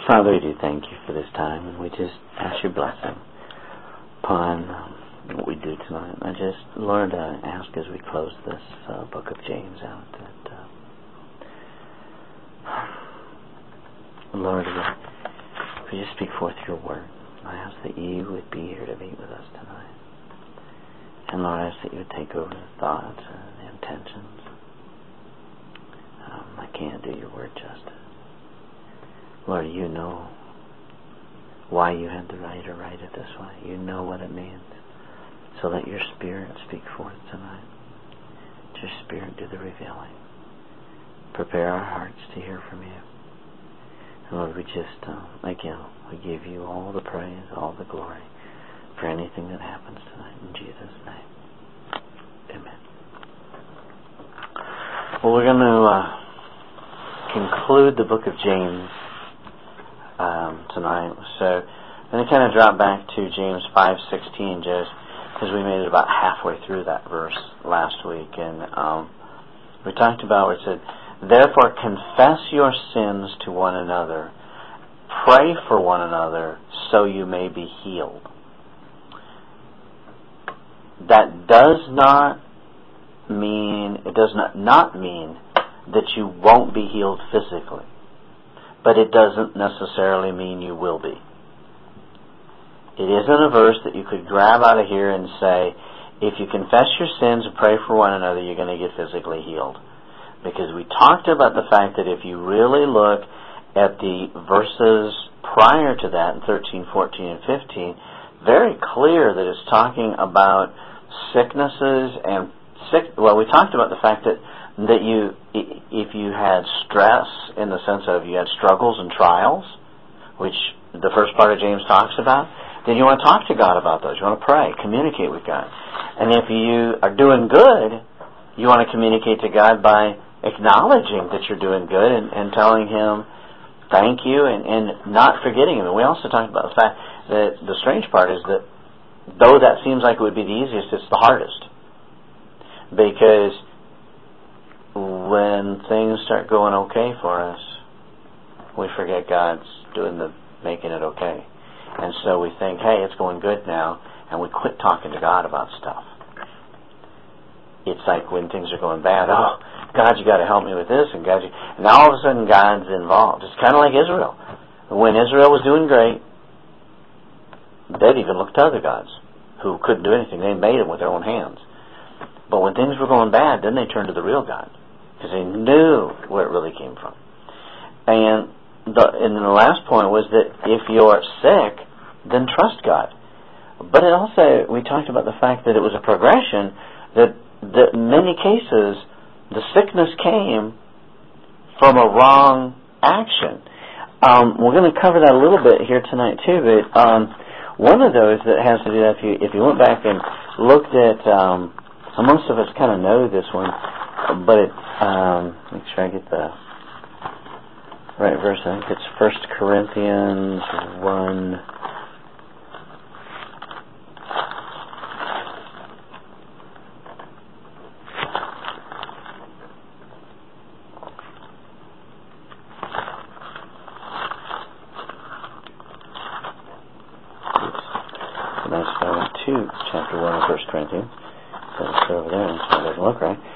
Father, we do thank you for this time, and we just ask your blessing upon what we do tonight. I just, Lord, ask as we close this book of James out that, Lord, if you just speak forth your word, I ask that you would be here to meet with us tonight. And Lord, I ask that you would take over the thoughts and the intentions. I can't do your word justice. Lord, you know why you had the right to write it this way. You know what it means. So let your Spirit speak forth tonight. Let your Spirit do the revealing. Prepare our hearts to hear from you. And Lord, we just, again, we give you all the praise, all the glory for anything that happens tonight. In Jesus' name. Amen. Well, we're going to conclude the book of James tonight. So I'm going to kind of drop back to James 5:16 just because we made it about halfway through that verse last week. And we talked about where it said, "Therefore confess your sins to one another. Pray for one another so you may be healed." That does not mean, it does not mean that you won't be healed physically. But it doesn't necessarily mean you will be. It isn't a verse that you could grab out of here and say, if you confess your sins and pray for one another, you're going to get physically healed. Because we talked about the fact that if you really look at the verses prior to that, in 13, 14, and 15, very clear that it's talking about sicknesses and we talked about the fact that you, if you had stress in the sense of you had struggles and trials, which the first part of James talks about, then you want to talk to God about those. You want to pray, communicate with God. And if you are doing good, you want to communicate to God by acknowledging that you're doing good and telling Him thank you and not forgetting Him. And we also talked about the fact that the strange part is that though that seems like it would be the easiest, it's the hardest. Because when things start going okay for us, we forget God's making it okay. And so we think, hey, it's going good now, and we quit talking to God about stuff. It's like when things are going bad, oh, God, you got to help me with this, and now all of a sudden God's involved. It's kind of like Israel. When Israel was doing great, they'd even look to other gods who couldn't do anything. They made them with their own hands. But when things were going bad, then they turned to the real God, because they knew where it really came from. And the last point was that if you're sick, then trust God. But it also, we talked about the fact that it was a progression, that in many cases, the sickness came from a wrong action. We're going to cover that a little bit here tonight too, but one of those that has to do that, if you went back and looked at, most of us kind of know this one, but make sure I get the right verse. I think it's 1 Corinthians 1. Chapter 1 of 1 Corinthians. So it's over there, so it doesn't look right.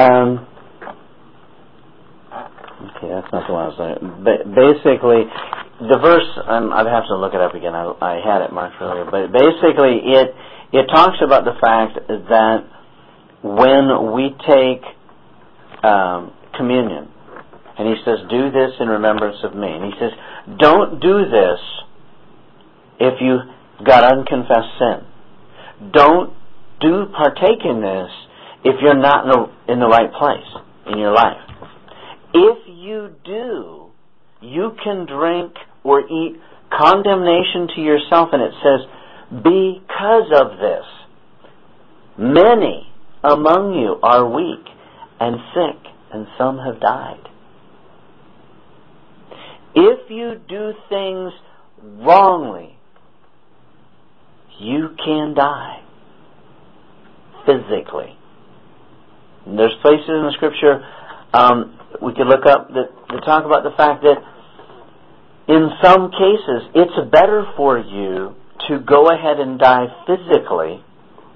Okay, that's not the one I was looking at. But basically, the verse, I'd have to look it up again. I had it marked earlier. But basically, it talks about the fact that when we take communion, and he says, do this in remembrance of me. And he says, don't do this if you got unconfessed sin. Don't partake in this if you're not in the right place in your life. If you do, you can drink or eat condemnation to yourself, and it says, because of this, many among you are weak and sick, and some have died. If you do things wrongly, you can die physically. And there's places in the Scripture we could look up that talk about the fact that In some cases, it's better for you to go ahead and die physically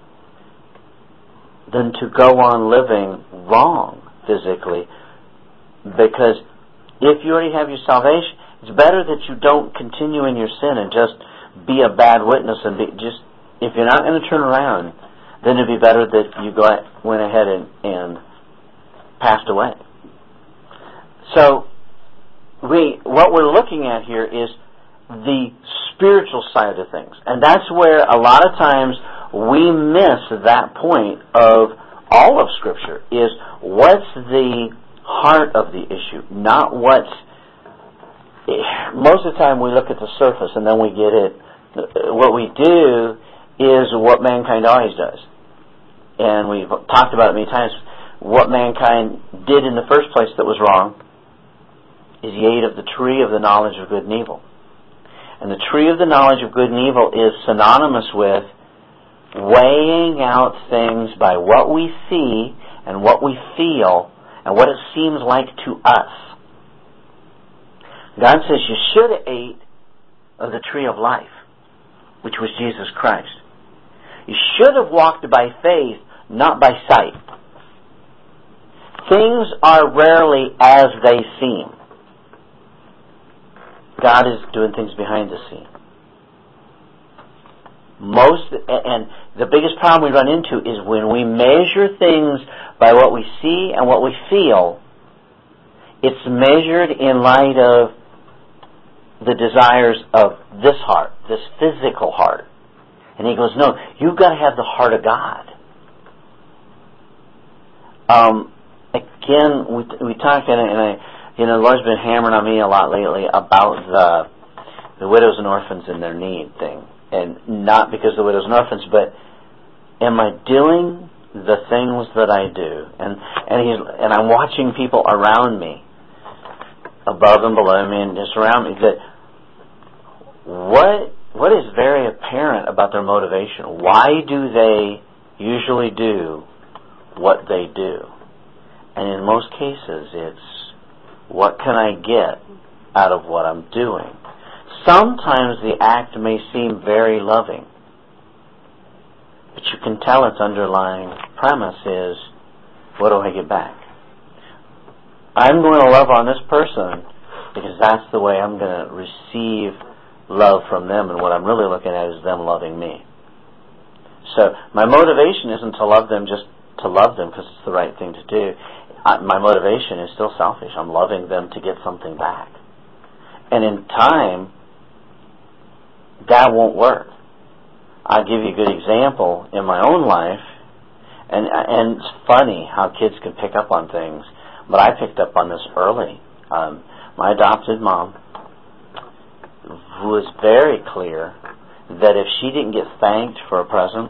than to go on living wrong physically, because if you already have your salvation, it's better that you don't continue in your sin and just be a bad witness and if you're not going to turn around, then it'd be better that you went ahead and passed away. So what we're looking at here is the spiritual side of things, and that's where a lot of times we miss that point of all of Scripture, is what's the heart of the issue, not what's... Most of the time we look at the surface and then we get it. What we do is what mankind always does. And we've talked about it many times. What mankind did in the first place that was wrong is he ate of the tree of the knowledge of good and evil. And the tree of the knowledge of good and evil is synonymous with weighing out things by what we see and what we feel and what it seems like to us. God says you should have ate of the tree of life, which was Jesus Christ. You should have walked by faith, not by sight. Things are rarely as they seem. God is doing things behind the scene. And the biggest problem we run into is when we measure things by what we see and what we feel, it's measured in light of the desires of this heart, this physical heart. And he goes, no, you've got to have the heart of God. Again, we talk, and the Lord's been hammering on me a lot lately about the widows and orphans and their need thing. And not because of the widows and orphans, but am I doing the things that I do? And I'm watching people around me, above and below me and just around me, that what is very apparent about their motivation? Why do they usually do what they do? And in most cases, it's, what can I get out of what I'm doing? Sometimes the act may seem very loving, but you can tell its underlying premise is, what do I get back? I'm going to love on this person because that's the way I'm going to receive love from them, and what I'm really looking at is them loving me. So my motivation isn't to love them just to love them because it's the right thing to do. My motivation is still selfish. I'm loving them to get something back. And in time, that won't work. I'll give you a good example in my own life, and it's funny how kids can pick up on things, but I picked up on this early. My adopted mom was very clear that if she didn't get thanked for a present,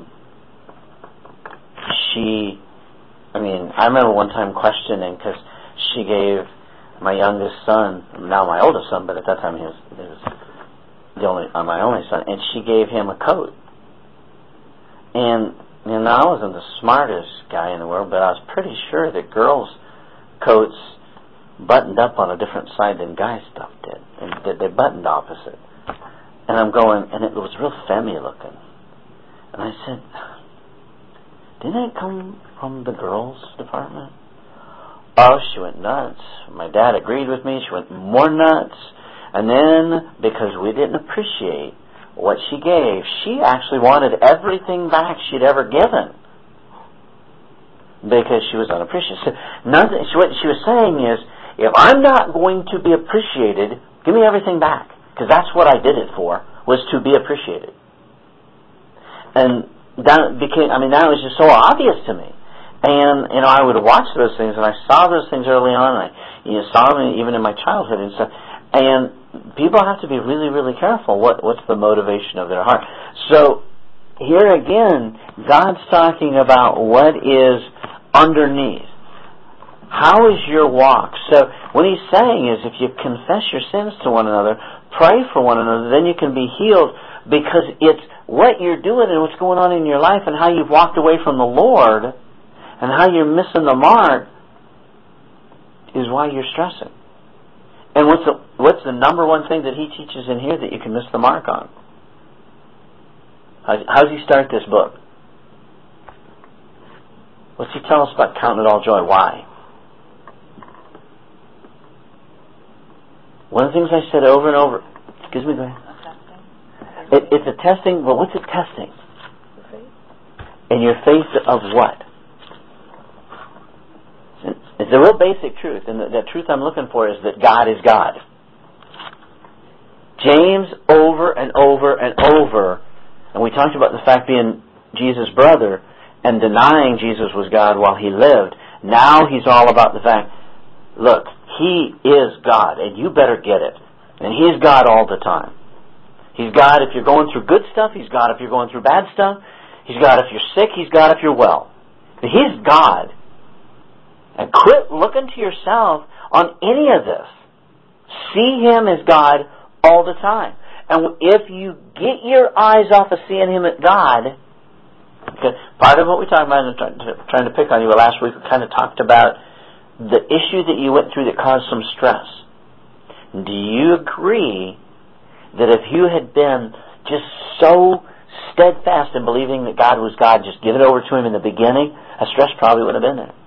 I remember one time questioning, because she gave my youngest son, now my oldest son, but at that time he was my only son, and she gave him a coat. And I wasn't the smartest guy in the world, but I was pretty sure that girls' coats buttoned up on a different side than guys' stuff did, and that they buttoned opposite. And I'm going, and it was real femmy looking. And I said, didn't it come from the girls' department? Oh, she went nuts. My dad agreed with me. She went more nuts. And then, because we didn't appreciate what she gave, she actually wanted everything back she'd ever given, because she was unappreciated. So what she was saying is, if I'm not going to be appreciated, give me everything back, because that's what I did it for, was to be appreciated. And that was just so obvious to me. And, I would watch those things, and I saw those things early on, and I saw them even in my childhood and stuff. And people have to be really, really careful what's the motivation of their heart. So, here again, God's talking about what is underneath. How is your walk? So, what he's saying is, if you confess your sins to one another, pray for one another, then you can be healed, because it's what you're doing and what's going on in your life and how you've walked away from the Lord and how you're missing the mark is why you're stressing. And what what's the number one thing that he teaches in here that you can miss the mark on? How does he start this book? What's he tell us about counting it all joy? Why? One of the things I said over and over, excuse me, go ahead. It's a testing, but what's it testing? And your faith of what? It's a real basic truth, and the truth I'm looking for is that God is God. James, over and over and over, and we talked about the fact being Jesus' brother and denying Jesus was God while he lived. Now he's all about the fact, look, he is God, and you better get it. And he's God all the time. He's God if you're going through good stuff. He's God if you're going through bad stuff. He's God if you're sick. He's God if you're well. But he's God. And quit looking to yourself on any of this. See him as God all the time. And if you get your eyes off of seeing him as God, because part of what we talked about, and trying to pick on you last week, we kind of talked about the issue that you went through that caused some stress. Do you agree that if you had been just so steadfast in believing that God was God, just give it over to him in the beginning, a stress probably would have been there?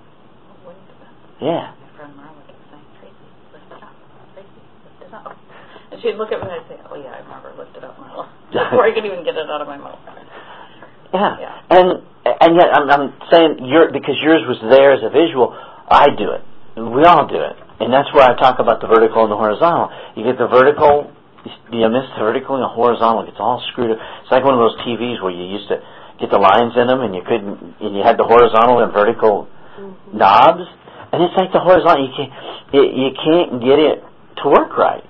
Yeah. My friend Marla kept saying, Tracy, lift it up. Tracy, lift it up. And she'd look at me and I'd say, oh yeah, I remember, lift it up, Marla. Before I could even get it out of my mouth. Yeah. And yet I'm saying because yours was there as a visual, I do it. We all do it. And that's where I talk about the vertical and the horizontal. You get the vertical, you miss the vertical and the horizontal, it gets all screwed up. It's like one of those TVs where you used to get the lines in them and you had the horizontal and vertical knobs. And it's like the horizontal, you can't get it to work right.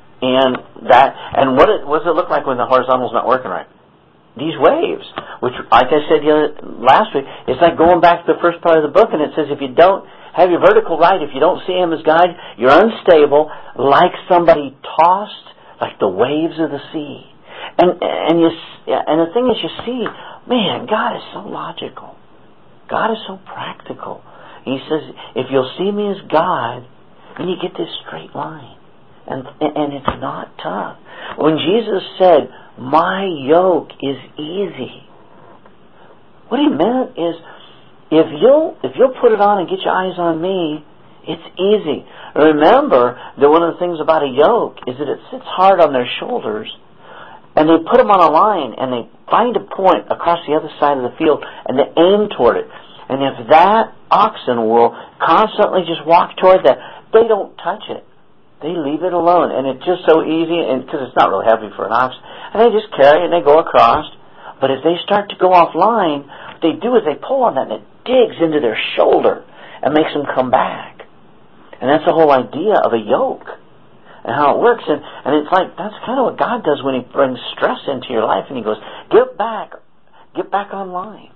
And what does it look like when the horizontal's not working right? These waves, which, like I said last week, it's like going back to the first part of the book, and it says if you don't have your vertical right, if you don't see him as God, you're unstable, like somebody tossed, like the waves of the sea. And the thing is, you see, man, God is so logical. God is so practical. He says, if you'll see me as God, then you get this straight line. And it's not tough. When Jesus said, my yoke is easy, what he meant is, if you'll put it on and get your eyes on me, it's easy. Remember that one of the things about a yoke is that it sits hard on their shoulders, and they put them on a line, and they find a point across the other side of the field, and they aim toward it. And if that oxen will constantly just walk toward that, they don't touch it. They leave it alone. And it's just so easy, and because it's not real heavy for an ox. And they just carry it and they go across. But if they start to go offline, what they do is they pull on that and it digs into their shoulder and makes them come back. And that's the whole idea of a yoke and how it works. And it's like, that's kind of what God does when he brings stress into your life. And he goes, get back online.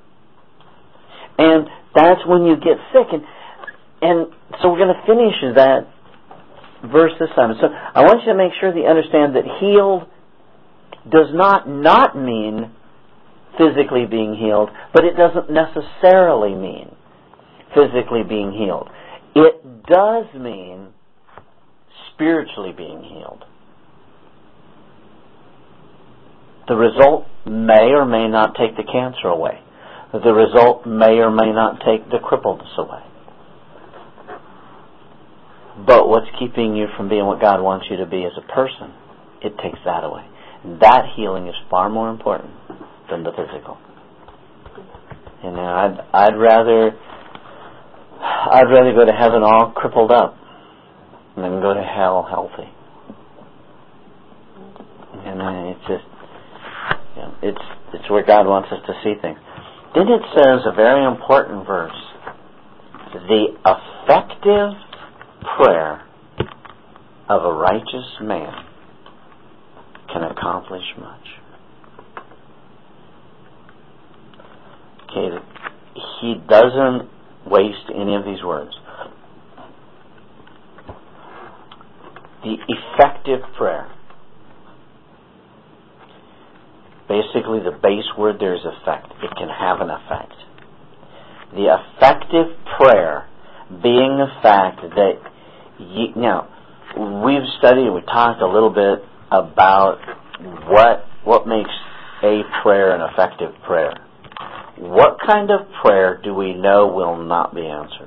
And that's when you get sick. And so we're going to finish that verse this time. So I want you to make sure that you understand that healed does not mean physically being healed, but it doesn't necessarily mean physically being healed. It does mean spiritually being healed. The result may or may not take the cancer away. The result may or may not take the crippledness away. But what's keeping you from being what God wants you to be as a person, it takes that away. That healing is far more important than the physical. And I'd rather go to heaven all crippled up than go to hell healthy. And it's just, it's where God wants us to see things. Then it says a very important verse: the effective prayer of a righteous man can accomplish much. Okay, he doesn't waste any of these words. The effective prayer. Basically, the base word there is effect. It can have an effect. The effective prayer being the fact that now, we've studied, we talked a little bit about what makes a prayer an effective prayer. What kind of prayer do we know will not be answered?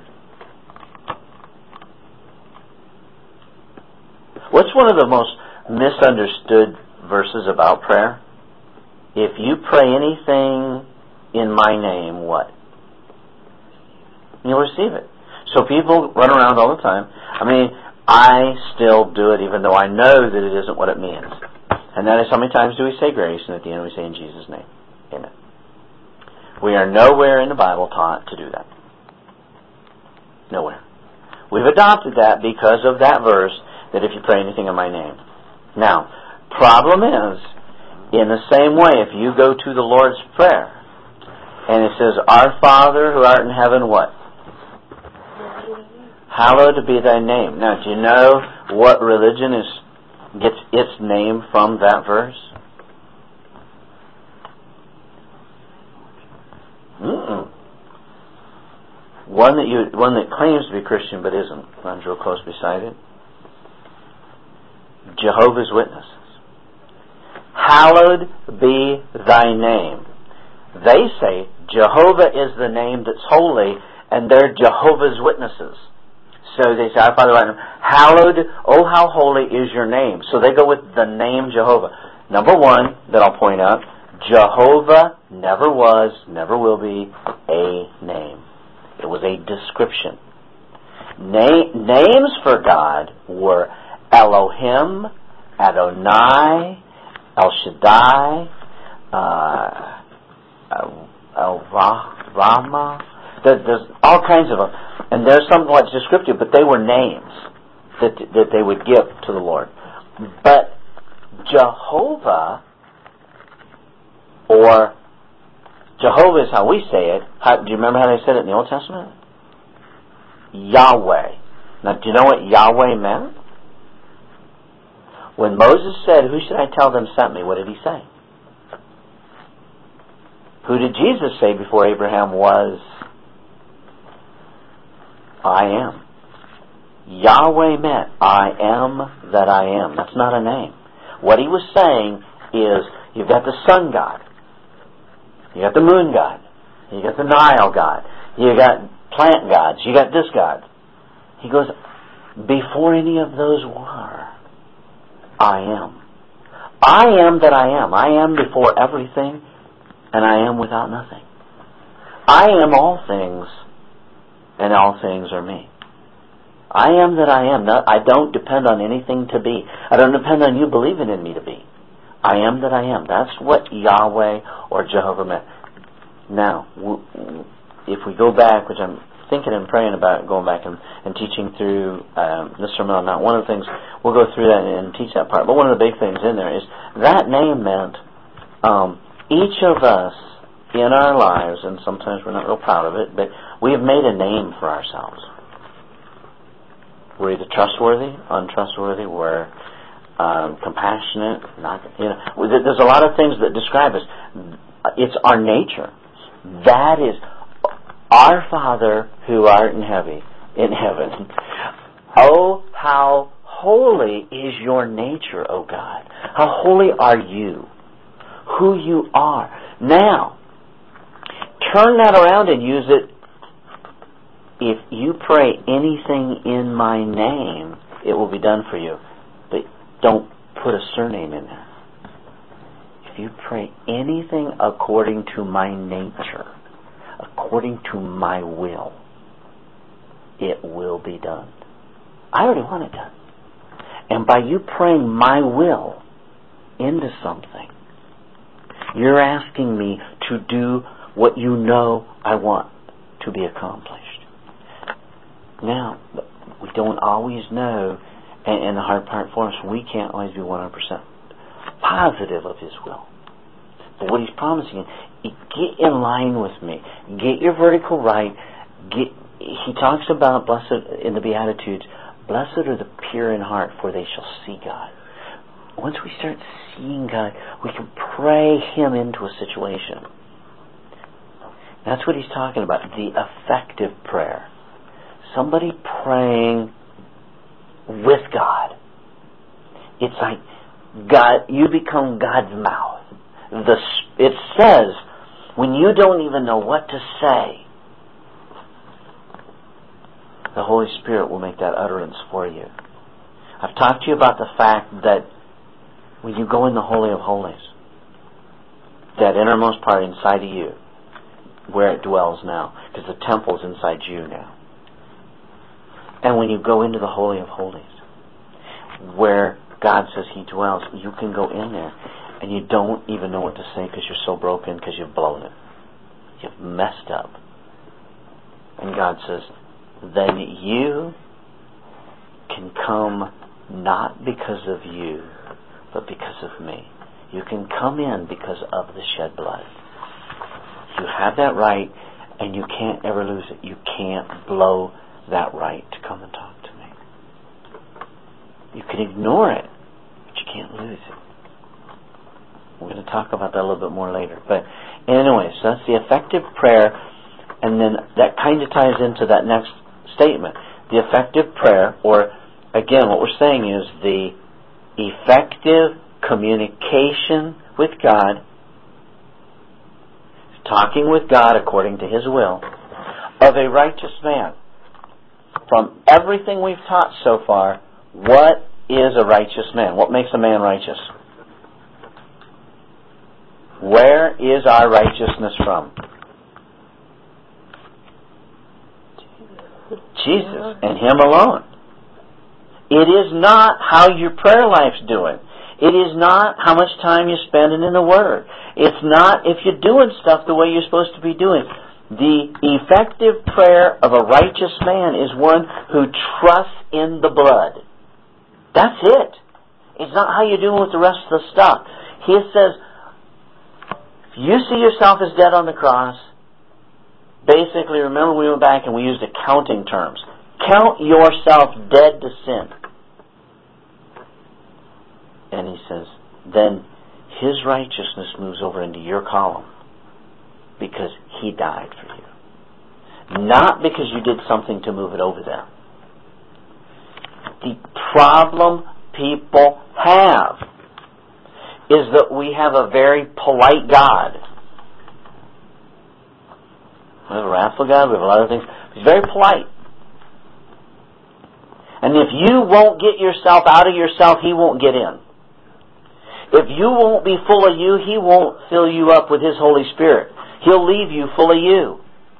What's one of the most misunderstood verses about prayer? If you pray anything in my name, what? You'll receive it. So people run around all the time. I mean, I still do it even though I know that it isn't what it means. And that is, how many times do we say grace, and at the end we say in Jesus' name. Amen. We are nowhere in the Bible taught to do that. Nowhere. We've adopted that because of that verse, that if you pray anything in my name. Now, problem is, in the same way, if you go to the Lord's Prayer, and it says, Our Father who art in heaven, what? Hallowed be thy name. Now, do you know what religion gets its name from that verse? One that claims to be Christian but isn't. Runs real close beside it. Jehovah's Witnesses. Hallowed be thy name. They say Jehovah is the name that's holy, and they're Jehovah's Witnesses. So they say, Our Father, hallowed, oh how holy is your name. So they go with the name Jehovah. Number one that I'll point out, Jehovah never was, never will be a name. It was a description. Names for God were Elohim, Adonai, El Shaddai, El-Rama. There's all kinds of them. And they're somewhat descriptive, but they were names that they would give to the Lord. But Jehovah, or Jehovah is how we say it. Do you remember how they said it in the Old Testament? Yahweh. Now, do you know what Yahweh meant? When Moses said, Who should I tell them sent me? What did he say? Who did Jesus say before Abraham was? I am. Yahweh meant I am that I am. That's not a name. What he was saying is, you've got the sun god, you got the moon god, you got the Nile god, you got plant gods, you got this god. He goes, before any of those were, I am. I am that I am. I am before everything, and I am without nothing. I am all things, and all things are me. I am that I am. I don't depend on anything to be. I don't depend on you believing in me to be. I am that I am. That's what Yahweh or Jehovah meant. Now, if we go back, which I'm thinking and praying about going back and teaching through the Sermon on the Mount, one of the things, we'll go through that and teach that part, but one of the big things in there is that name meant each of us in our lives, and sometimes we're not real proud of it, but we have made a name for ourselves. We're either trustworthy, untrustworthy, we're compassionate, not, there's a lot of things that describe us. It's our nature. That is Our Father who art in heaven. Oh, how holy is your nature, O God. How holy are you? Who you are. Now, turn that around and use it. If you pray anything in my name, it will be done for you. But don't put a surname in there. If you pray anything according to my nature, according to my will, it will be done. I already want it done. And by you praying my will into something, you're asking me to do what you know I want to be accomplished. Now, we don't always know, and the hard part for us, we can't always be 100% positive of His will. But what He's promising, get in line with me. Get your vertical right. He talks about, blessed in the Beatitudes, blessed are the pure in heart, for they shall see God. Once we start seeing God, we can pray Him into a situation. That's what He's talking about, the effective prayer. Somebody praying with God. It's like God, you become God's mouth. It says, when you don't even know what to say, the Holy Spirit will make that utterance for you. I've talked to you about the fact that when you go in the Holy of Holies, that innermost part inside of you, where it dwells now, because the temple's inside you now. And when you go into the Holy of Holies, where God says He dwells, you can go in there and you don't even know what to say because you're so broken, because you've blown it. You've messed up. And God says, then you can come not because of you, but because of me. You can come in because of the shed blood. You have that right, and you can't ever lose it. You can't blow that right to come and talk to me. You can ignore it, but you can't lose it. We're going to talk about that a little bit more later. But anyway, so that's the effective prayer, and then that kind of ties into that next statement. The effective prayer, or again, what we're saying is the effective communication with God, talking with God according to His will, of a righteous man. From everything we've taught so far, what is a righteous man? What makes a man righteous? Where is our righteousness from? Jesus and Him alone. It is not how your prayer life's doing. It is not how much time you're spending in the Word. It's not if you're doing stuff the way you're supposed to be doing. The effective prayer of a righteous man is one who trusts in the blood. That's it. It's not how you're doing with the rest of the stuff. He says, if you see yourself as dead on the cross, basically, remember we went back and we used accounting terms. Count yourself dead to sin. And He says, then His righteousness moves over into your column because He died for you. Not because you did something to move it over there. The problem people have is that we have a very polite God. We have a wrathful God, we have a lot of things. He's very polite. And if you won't get yourself out of yourself, He won't get in. If you won't be full of you, He won't fill you up with His Holy Spirit. He'll leave you full of you.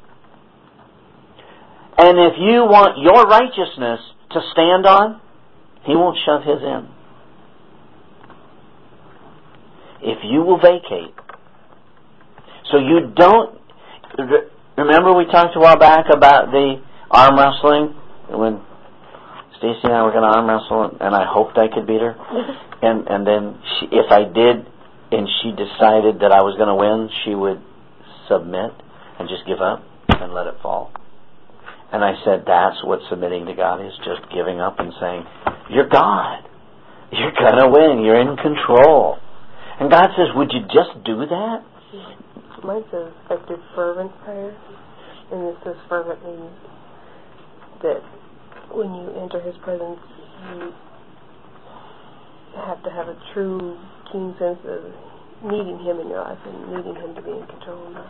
And if you want your righteousness to stand on, He won't shove His in. If you will vacate. So you don't... Remember we talked a while back about the arm wrestling? When Stacy and I were going to arm wrestle, and I hoped I could beat her. And then if I did, and she decided that I was going to win, she would submit and just give up and let it fall. And I said, that's what submitting to God is, just giving up and saying, you're God. You're going to win. You're in control. And God says, would you just do that? Mine says effective fervent prayer. And it says fervent means that when you enter His presence, you have to have a true, keen sense of needing Him in your life and needing Him to be in control of that.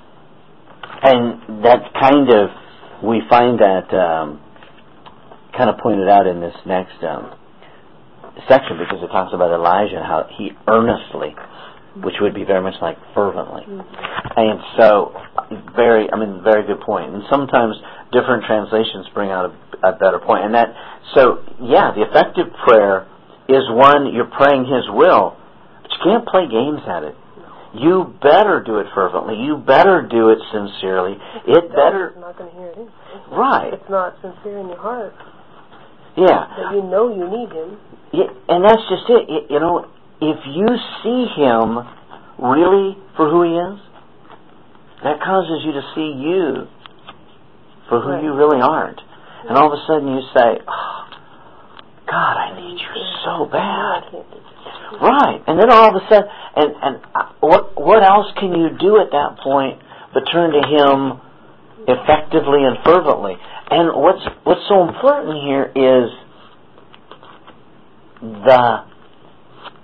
And that's kind of, we find that kind of pointed out in this next section, because it talks about Elijah and how he earnestly, which would be very much like fervently. Mm-hmm. And so, very good point. And sometimes different translations bring out a better point. And that, so yeah, the effective prayer is one you're praying His will, but you can't play games at it. You better do it fervently. You better do it sincerely. It better. It's not going to hear it anyway. Right. It's not sincere in your heart. Yeah. But you know you need Him. Yeah, and that's just it. You know, if you see Him really for who He is, that causes you to see you for who you really aren't. And all of a sudden you say, oh, God, I need you so bad. Right. And then all of a sudden, and what else can you do at that point but turn to Him effectively and fervently? And what's so important here is the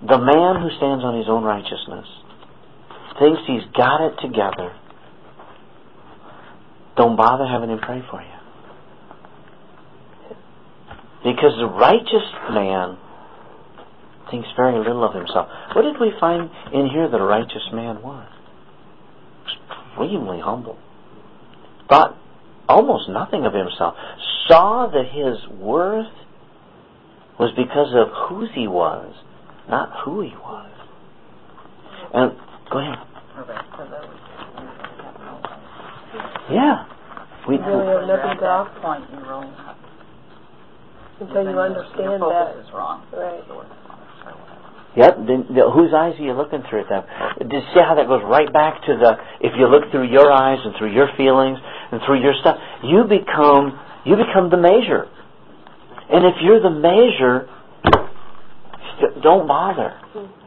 The man who stands on his own righteousness, thinks he's got it together, don't bother having him pray for you. Because the righteous man thinks very little of himself. What did we find in here that a righteous man was? Extremely humble. Thought almost nothing of himself. Saw that his worth was because of whose he was, not who he was. And go ahead. Yeah. We really have nothing to offer. Point you roll up. Until you understand your that. focus is wrong. Right. Yep. Then whose eyes are you looking through at that? Do you see how that goes right back to the? If you look through your eyes and through your feelings and through your stuff, you become the measure. And if you're the measure, don't bother.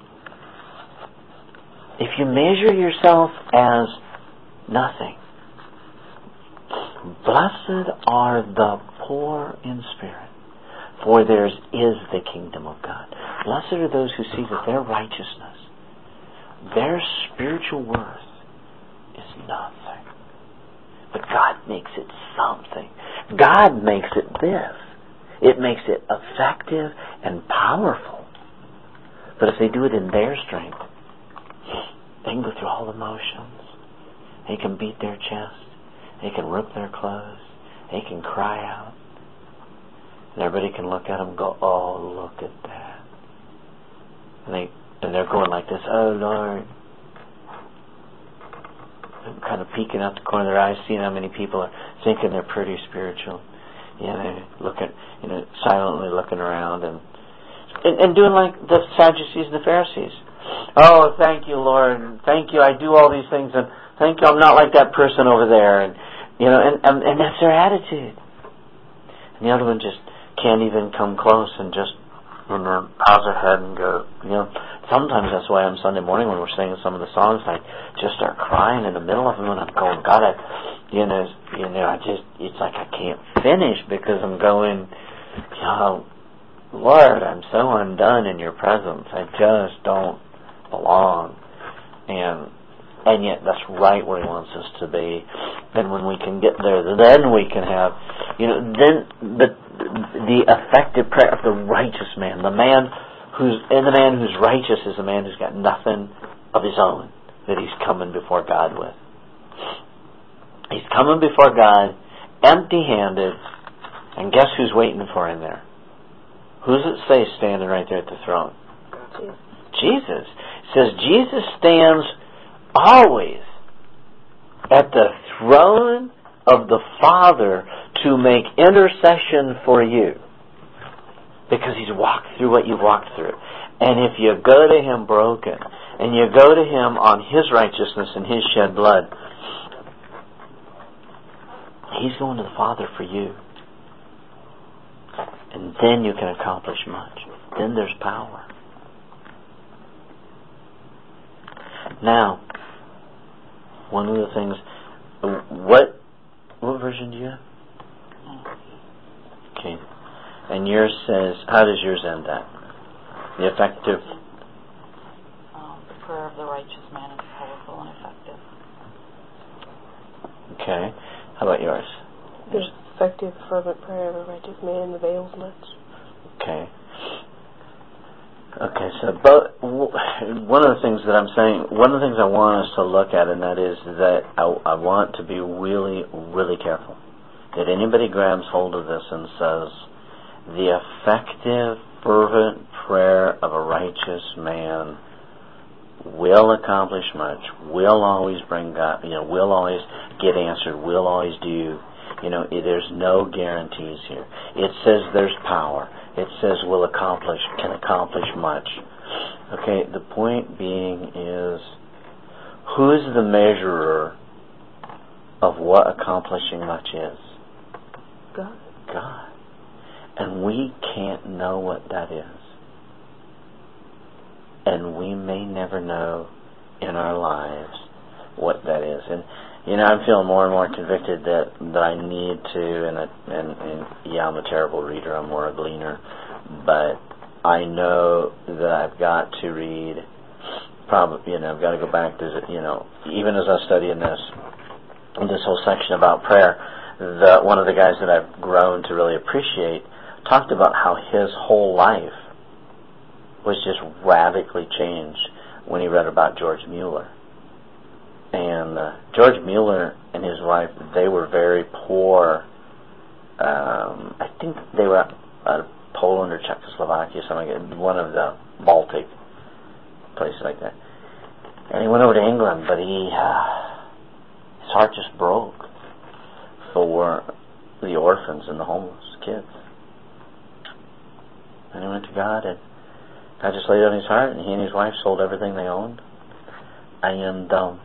If you measure yourself as nothing, blessed are the poor in spirit, for theirs is the kingdom of God. Blessed are those who see that their righteousness, their spiritual worth is nothing. But God makes it something. God makes it this. It makes it effective and powerful. But if they do it in their strength, they can go through all the motions. They can beat their chest. They can rip their clothes. They can cry out. And everybody can look at them and go, oh, look at that. And they're going like this, oh, Lord. They're kind of peeking out the corner of their eyes, seeing how many people are thinking they're pretty spiritual. They're looking, silently looking around and doing like the Sadducees and the Pharisees. Oh, thank you, Lord. Thank you. I do all these things, and thank you. I'm not like that person over there, and that's their attitude. And the other one just can't even come close and just bows their head and go. Sometimes that's why on Sunday morning when we're singing some of the songs, I just start crying in the middle of them, and I'm going, God, it's like I can't finish because I'm going, Lord, I'm so undone in your presence. I just don't belong. And yet that's right where He wants us to be. And when we can get there, then we can have, the effective prayer of the righteous man, the man who's righteous is a man who's got nothing of his own that he's coming before God with. He's coming before God empty-handed, and guess who's waiting for him there? Who's it say standing right there at the throne? Jesus. It says Jesus stands always at the throne of the Father to make intercession for you. Because He's walked through what you've walked through. And if you go to Him broken, and you go to Him on His righteousness and His shed blood, He's going to the Father for you. And then you can accomplish much. Then there's power. Now, one of the things, what version do you have? Okay. And yours says, how does yours end at? The effective? The prayer of the righteous man is powerful and effective. Okay. How about yours? The effective, fervent prayer of a righteous man avails much. Okay. Okay, so one of the things that I'm saying, one of the things I want us to look at, and that is that I want to be really, really careful that anybody grabs hold of this and says, the effective, fervent prayer of a righteous man will accomplish much, will always bring God, will always get answered, will always do, there's no guarantees here. It says there's power. It says can accomplish much. Okay, the point being is, who's the measurer of what accomplishing much is? God. God. And we can't know what that is. And we may never know in our lives what that is. And I'm feeling more and more convicted that I need to, and I'm a terrible reader, I'm more a gleaner, but I know that I've got to read, probably, I've got to go back to, even as I study in this whole section about prayer, one of the guys that I've grown to really appreciate talked about how his whole life was just radically changed when he read about George Mueller. And George Mueller and his wife, they were very poor. I think they were out of Poland or Czechoslovakia, something like that, one of the Baltic places like that. And he went over to England, but his heart just broke for the orphans and the homeless kids. And he went to God, and God just laid it on his heart, and he and his wife sold everything they owned. And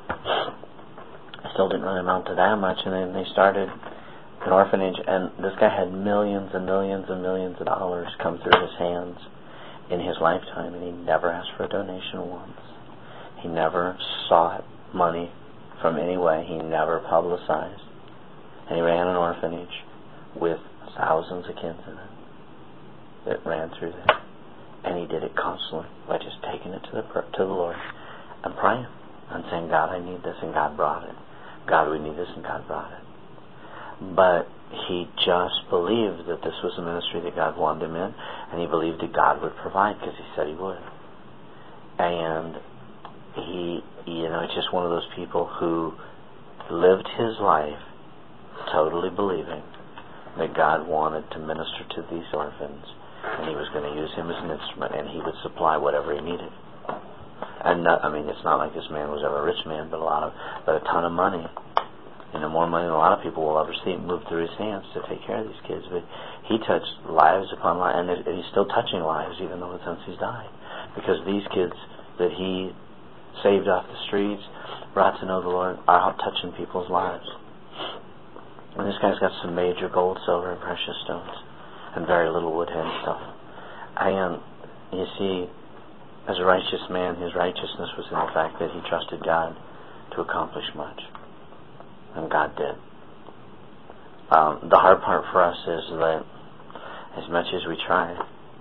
still didn't really amount to that much, and then they started an orphanage, and this guy had millions and millions and millions of dollars come through his hands in his lifetime, and he never asked for a donation once. He never sought money from any way. He never publicized. And he ran an orphanage with thousands of kids in it that ran through there. And he did it constantly by just taking it to the Lord and praying and saying, God, I need this, and God brought it. God, we need this, and God brought it. But he just believed that this was a ministry that God wanted him in, and he believed that God would provide because he said he would. And he, it's just one of those people who lived his life totally believing that God wanted to minister to these orphans, and he was going to use him as an instrument, and he would supply whatever he needed. And it's not like this man was ever a rich man, but a ton of money. More money than a lot of people will ever see move through his hands to take care of these kids. But he touched lives upon lives, and he's still touching lives even though since he's died. Because these kids that he saved off the streets, brought to know the Lord, are touching people's lives. And this guy's got some major gold, silver, and precious stones, and very little woodhead stuff. And you see, as a righteous man, his righteousness was in the fact that he trusted God to accomplish much. And God did. The hard part for us is that as much as we try,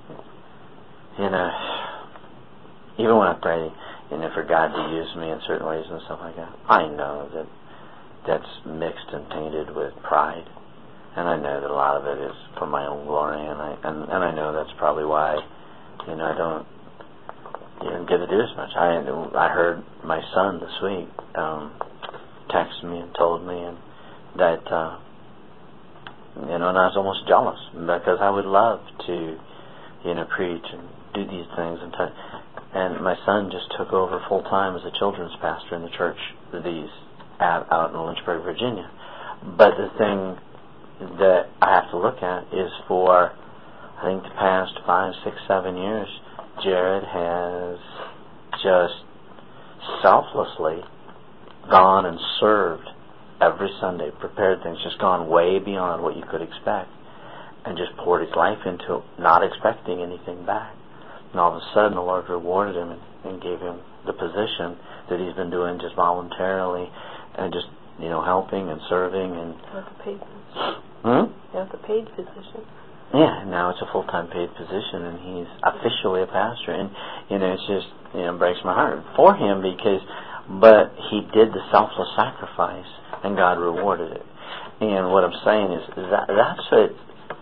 even when I pray, for God to use me in certain ways and stuff like that, I know that that's mixed and tainted with pride, and I know that a lot of it is for my own glory, and I know that's probably why, I don't get to do as much. I heard my son this week texted me and told me that and I was almost jealous because I would love to preach and do these things, and my son just took over full time as a children's pastor in the church out in Lynchburg, Virginia. But the thing that I have to look at is for I think the past 5, 6, 7 years, Jared has just selflessly gone and served every Sunday, prepared things, just gone way beyond what you could expect, and just poured his life into it, not expecting anything back. And all of a sudden the Lord rewarded him and gave him the position that he's been doing just voluntarily and just helping and serving. And that's a paid position. That's a paid position. Yeah, now it's a full-time paid position, and he's officially a pastor. And it's just breaks my heart for him but he did the selfless sacrifice, and God rewarded it. And what I'm saying is that's it.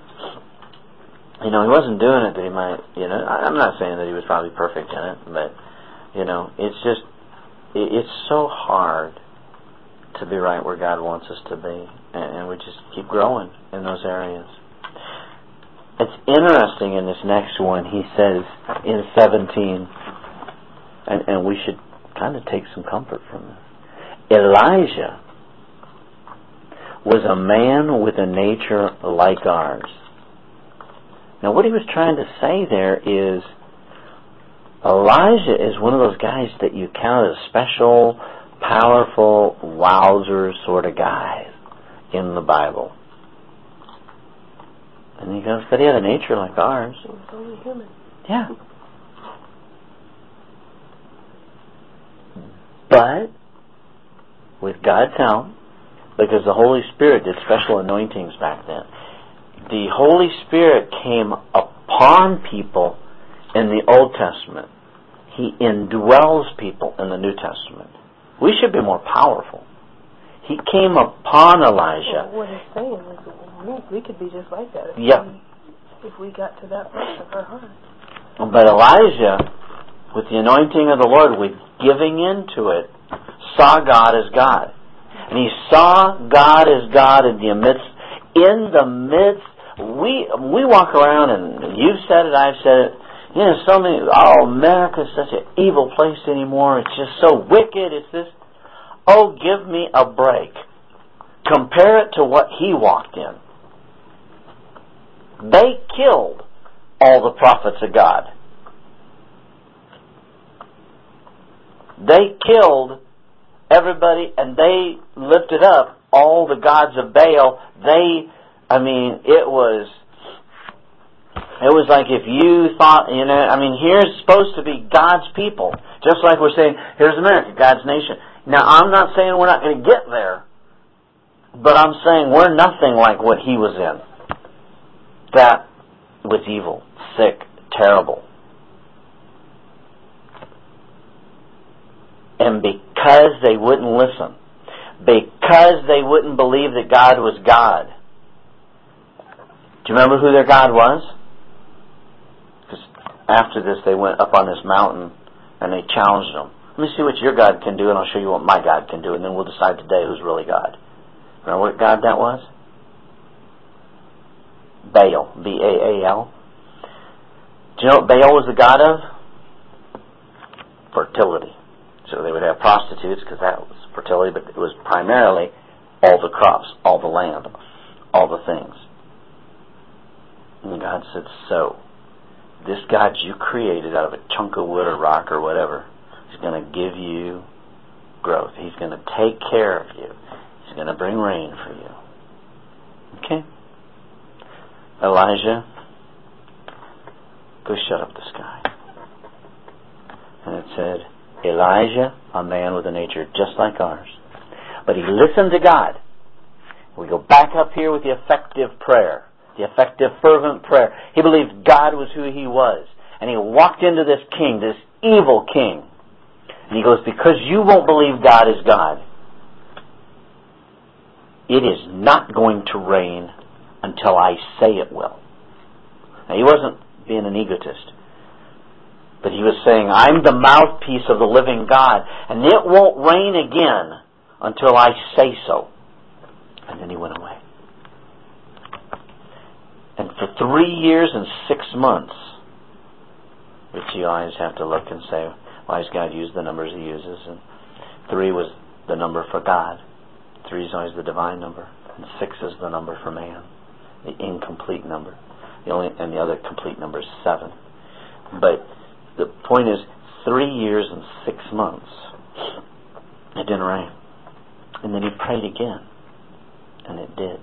He wasn't doing it that he might. I'm not saying that he was probably perfect in it, but it's just it's so hard to be right where God wants us to be, and we just keep growing in those areas. It's interesting in this next one, he says in 17, and we should kind of take some comfort from this. Elijah was a man with a nature like ours. Now what he was trying to say there is Elijah is one of those guys that you count as special, powerful, wowzer sort of guys in the Bible. And he goes, but he had a nature like ours. He was only human. Yeah. But with God's help, because the Holy Spirit did special anointings back then, the Holy Spirit came upon people in the Old Testament. He indwells people in the New Testament. We should be more powerful. He came upon Elijah. Well, what he's saying is we could be just like that if we got to that place of our heart. But Elijah, with the anointing of the Lord, with giving into it, saw God as God. And he saw God as God in the midst. We walk around, and you've said it, I've said it. You know, so many. Oh, America's such an evil place anymore. It's just so wicked. It's this. Oh, give me a break. Compare it to what he walked in. They killed all the prophets of God. They killed everybody, and they lifted up all the gods of Baal. It was like if you thought, here's supposed to be God's people. Just like we're saying, here's America, God's nation. Now, I'm not saying we're not going to get there, but I'm saying we're nothing like what he was in. That was evil, sick, terrible. And because they wouldn't listen, because they wouldn't believe that God was God. Do you remember who their God was? Because after this they went up on this mountain and they challenged them. Let me see what your God can do, and I'll show you what my God can do, and then we'll decide today who's really God. Remember what God that was? Baal. B-A-A-L. Do you know what Baal was the god of? Fertility. So they would have prostitutes because that was fertility, but it was primarily all the crops, all the land, all the things. And God said, so, this God you created out of a chunk of wood or rock or whatever is going to give you growth. He's going to take care of you. He's going to bring rain for you. Okay? Elijah, go shut up the sky. And it said, Elijah, a man with a nature just like ours. But he listened to God. We go back up here with the effective prayer, the effective fervent prayer. He believed God was who he was. And he walked into this king, this evil king. And he goes, because you won't believe God is God, it is not going to rain until I say it will. Now, he wasn't being an egotist. But he was saying, I'm the mouthpiece of the living God, and it won't rain again until I say so. And then he went away. And for 3 years and 6 months, which you always have to look and say, why does God use the numbers he uses? And 3 was the number for God. 3 is always the divine number. And 6 is the number for man, the incomplete number. And the other complete number is 7. But the point is, 3 years and 6 months, it didn't rain. And then he prayed again, and it did.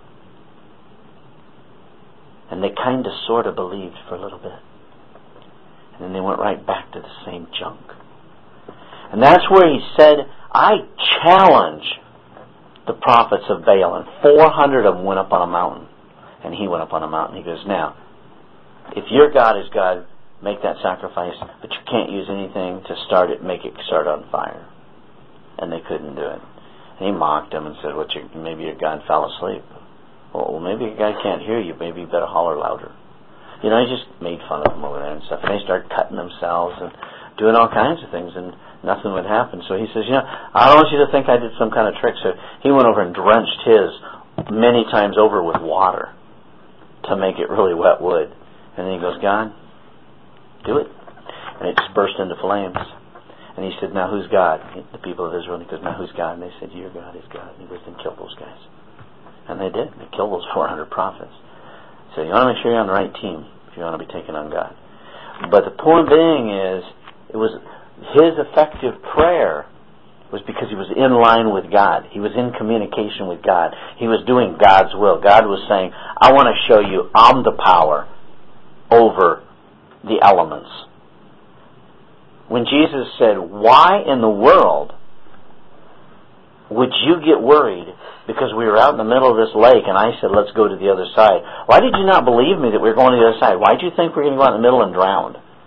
And they kind of sort of believed for a little bit. And then they went right back to the same junk. And that's where he said, I challenge the prophets of Baal. And 400 of them went up on a mountain. And he went up on a mountain. He goes, now, if your God is God, make that sacrifice, but you can't use anything to start it, make it start on fire. And they couldn't do it. And he mocked them and said, maybe your God fell asleep. Well, maybe your God can't hear you. Maybe you better holler louder. He just made fun of them over there and stuff. And they started cutting themselves and doing all kinds of things, and nothing would happen. So he says, I don't want you to think I did some kind of trick. So he went over and drenched his many times over with water to make it really wet wood. And then he goes, God, do it. And it just burst into flames. And he said, now who's God? The people of Israel. And he goes, now who's God? And they said, your God is God. And he goes, then kill those guys. And they did. They killed those 400 prophets. So you want to make sure you're on the right team if you want to be taking on God. But the point being is, it was his effective prayer was because he was in line with God. He was in communication with God. He was doing God's will. God was saying, I want to show you I'm the power over the elements. When Jesus said, why in the world would you get worried because we were out in the middle of this lake and I said, let's go to the other side? Why did you not believe me that we were going to the other side? Why did you think we were going to go out in the middle and drown?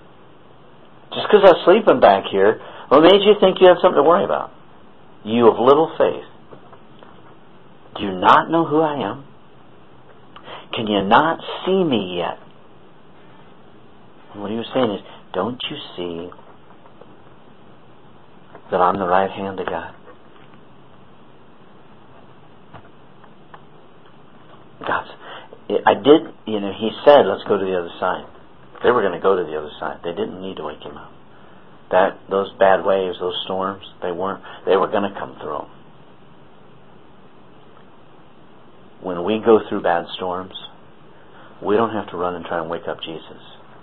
Just because I'm sleeping back here, what made you think you had something to worry about? You of little faith. Do you not know who I am? Can you not see me yet? And what he was saying is, don't you see that I'm the right hand of God? He said, let's go to the other side. They were going to go to the other side. They didn't need to wake him up. Those bad waves, those storms, they were going to come through them. When we go through bad storms, we don't have to run and try and wake up Jesus.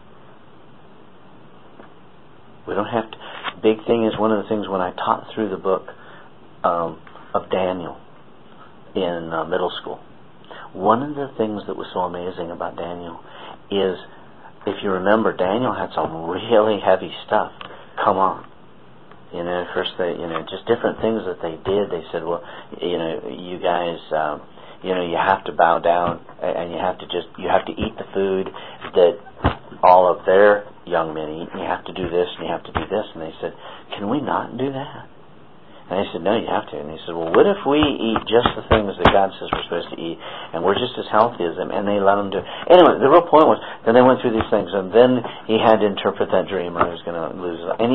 We don't have to. Big thing is, one of the things when I taught through the book of Daniel in middle school, one of the things that was so amazing about Daniel is, if you remember, Daniel had some really heavy stuff come on. First just different things that they did. They said, well, you guys, you have to bow down and you have to eat the food that all of their young men eat. And you have to do this and you have to do this. And they said, can we not do that? And they said, no, you have to. And he said, well, what if we eat just the things that God says we're supposed to eat, and we're just as healthy as them? And they let him do it. Anyway, the real point was, then they went through these things, and then he had to interpret that dream, or he was going to lose it. And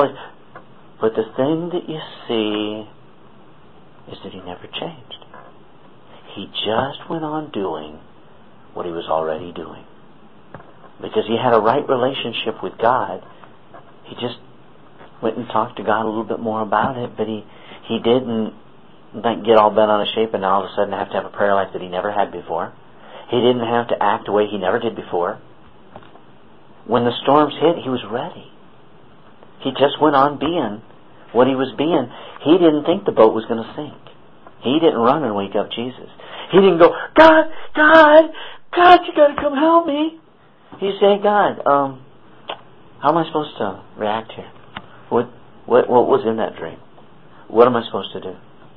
but the thing that you see is that he never changed. He just went on doing what he was already doing. Because he had a right relationship with God, he just went and talked to God a little bit more about it, but he didn't get all bent out of shape and all of a sudden have to have a prayer life that he never had before. He didn't have to act a way he never did before. When the storms hit, he was ready. He just went on being what he was being. He didn't think the boat was going to sink. He didn't run and wake up Jesus. He didn't go, God, you got to come help me. He said, God, how am I supposed to react here? What was in that dream? What am I supposed to do?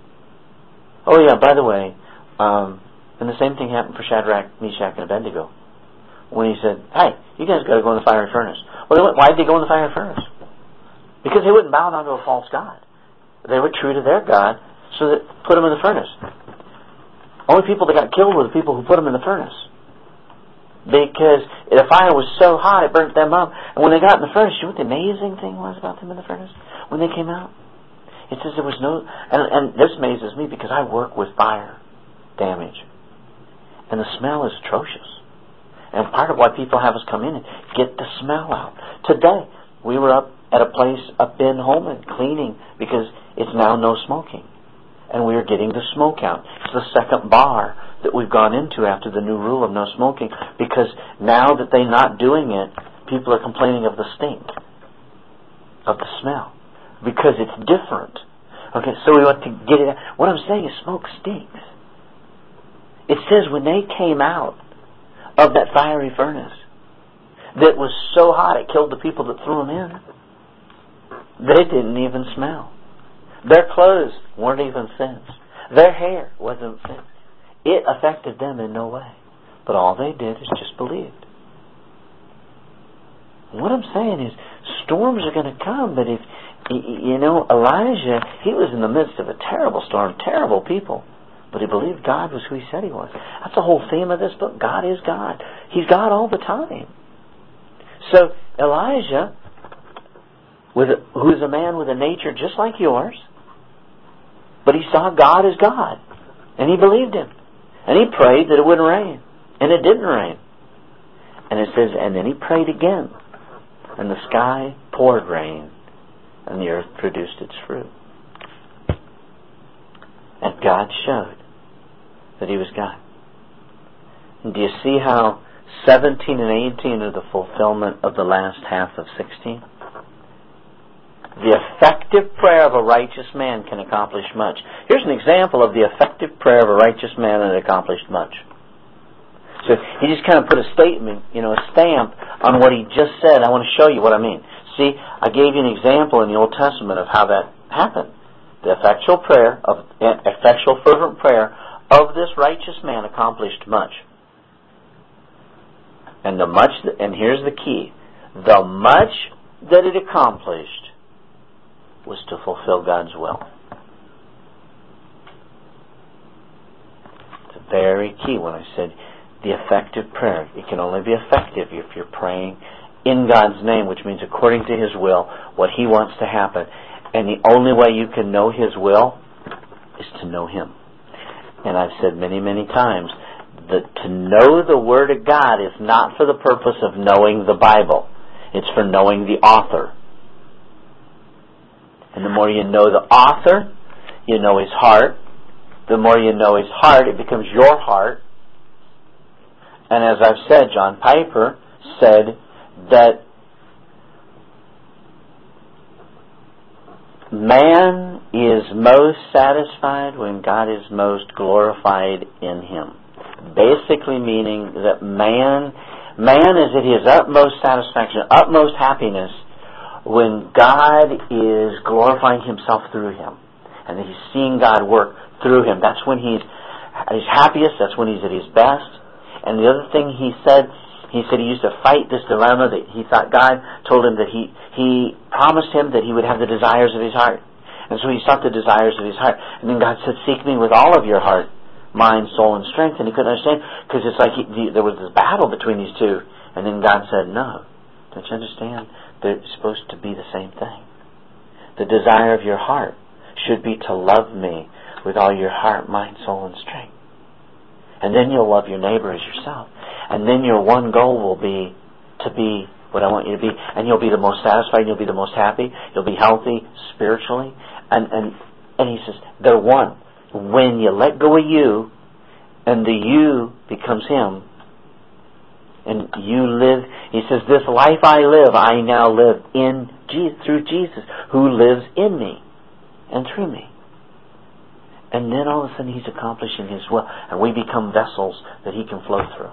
Oh yeah, by the way, and the same thing happened for Shadrach, Meshach, and Abednego. When he said, hey, you guys got to go in the fiery furnace. Well, why did they go in the fiery furnace? Because they wouldn't bow down to a false god. They were true to their God, so that put them in the furnace. Only people that got killed were the people who put them in the furnace. Because the fire was so hot, it burnt them up. And when they got in the furnace, you know what the amazing thing was about them in the furnace? When they came out, it says there was no... And this amazes me because I work with fire damage. And the smell is atrocious. And part of why people have us come in and get the smell out. Today, we were up at a place up in Holman cleaning because it's now no smoking. And we are getting the smoke out. It's the second bar that we've gone into after the new rule of no smoking, because now that they're not doing it, people are complaining of the stink, of the smell, because it's different. Okay, so we want to get it out. What I'm saying is smoke stinks. It says when they came out of that fiery furnace that was so hot it killed the people that threw them in, they didn't even smell. Their clothes weren't even singed. Their hair wasn't singed. It affected them in no way. But all they did is just believed. And what I'm saying is, storms are going to come, but if, Elijah, he was in the midst of a terrible storm, terrible people, but he believed God was who he said he was. That's the whole theme of this book. God is God. He's God all the time. So, Elijah, who is a man with a nature just like yours, but he saw God as God, and he believed him. And he prayed that it wouldn't rain. And it didn't rain. And it says, and then he prayed again. And the sky poured rain. And the earth produced its fruit. And God showed that he was God. And do you see how 17 and 18 are the fulfillment of the last half of 16? The effective prayer of a righteous man can accomplish much. Here's an example of the effective prayer of a righteous man that accomplished much. So he just kind of put a statement, a stamp on what he just said. I want to show you what I mean. See, I gave you an example in the Old Testament of how that happened. The effectual fervent prayer of this righteous man accomplished much. And here's the key. The much that it accomplished was to fulfill God's will. It's very key when I said the effective prayer. It can only be effective if you're praying in God's name, which means according to His will, what He wants to happen. And the only way you can know His will is to know Him. And I've said many, many times that to know the Word of God is not for the purpose of knowing the Bible. It's for knowing the author. And the more you know the author, you know his heart. The more you know his heart, it becomes your heart. And as I've said, John Piper said that man is most satisfied when God is most glorified in him. Basically meaning that man is at his utmost satisfaction, utmost happiness when God is glorifying Himself through him. And that he's seeing God work through him. That's when he's at his happiest, that's when he's at his best. And the other thing he said he used to fight this dilemma that he thought God told him that he promised him that he would have the desires of his heart. And so he sought the desires of his heart. And then God said, seek me with all of your heart, mind, soul, and strength. And he couldn't understand because it's like there was this battle between these two. And then God said, no, don't you understand? They're supposed to be the same thing. The desire of your heart should be to love me with all your heart, mind, soul, and strength. And then you'll love your neighbor as yourself. And then your one goal will be to be what I want you to be. And you'll be the most satisfied, you'll be the most happy, you'll be healthy spiritually. And he says, they're one. When you let go of you, and the you becomes him, and you live, he says, this life I live, I now live in Jesus, through Jesus, who lives in me and through me. And then all of a sudden he's accomplishing his will, and we become vessels that he can flow through.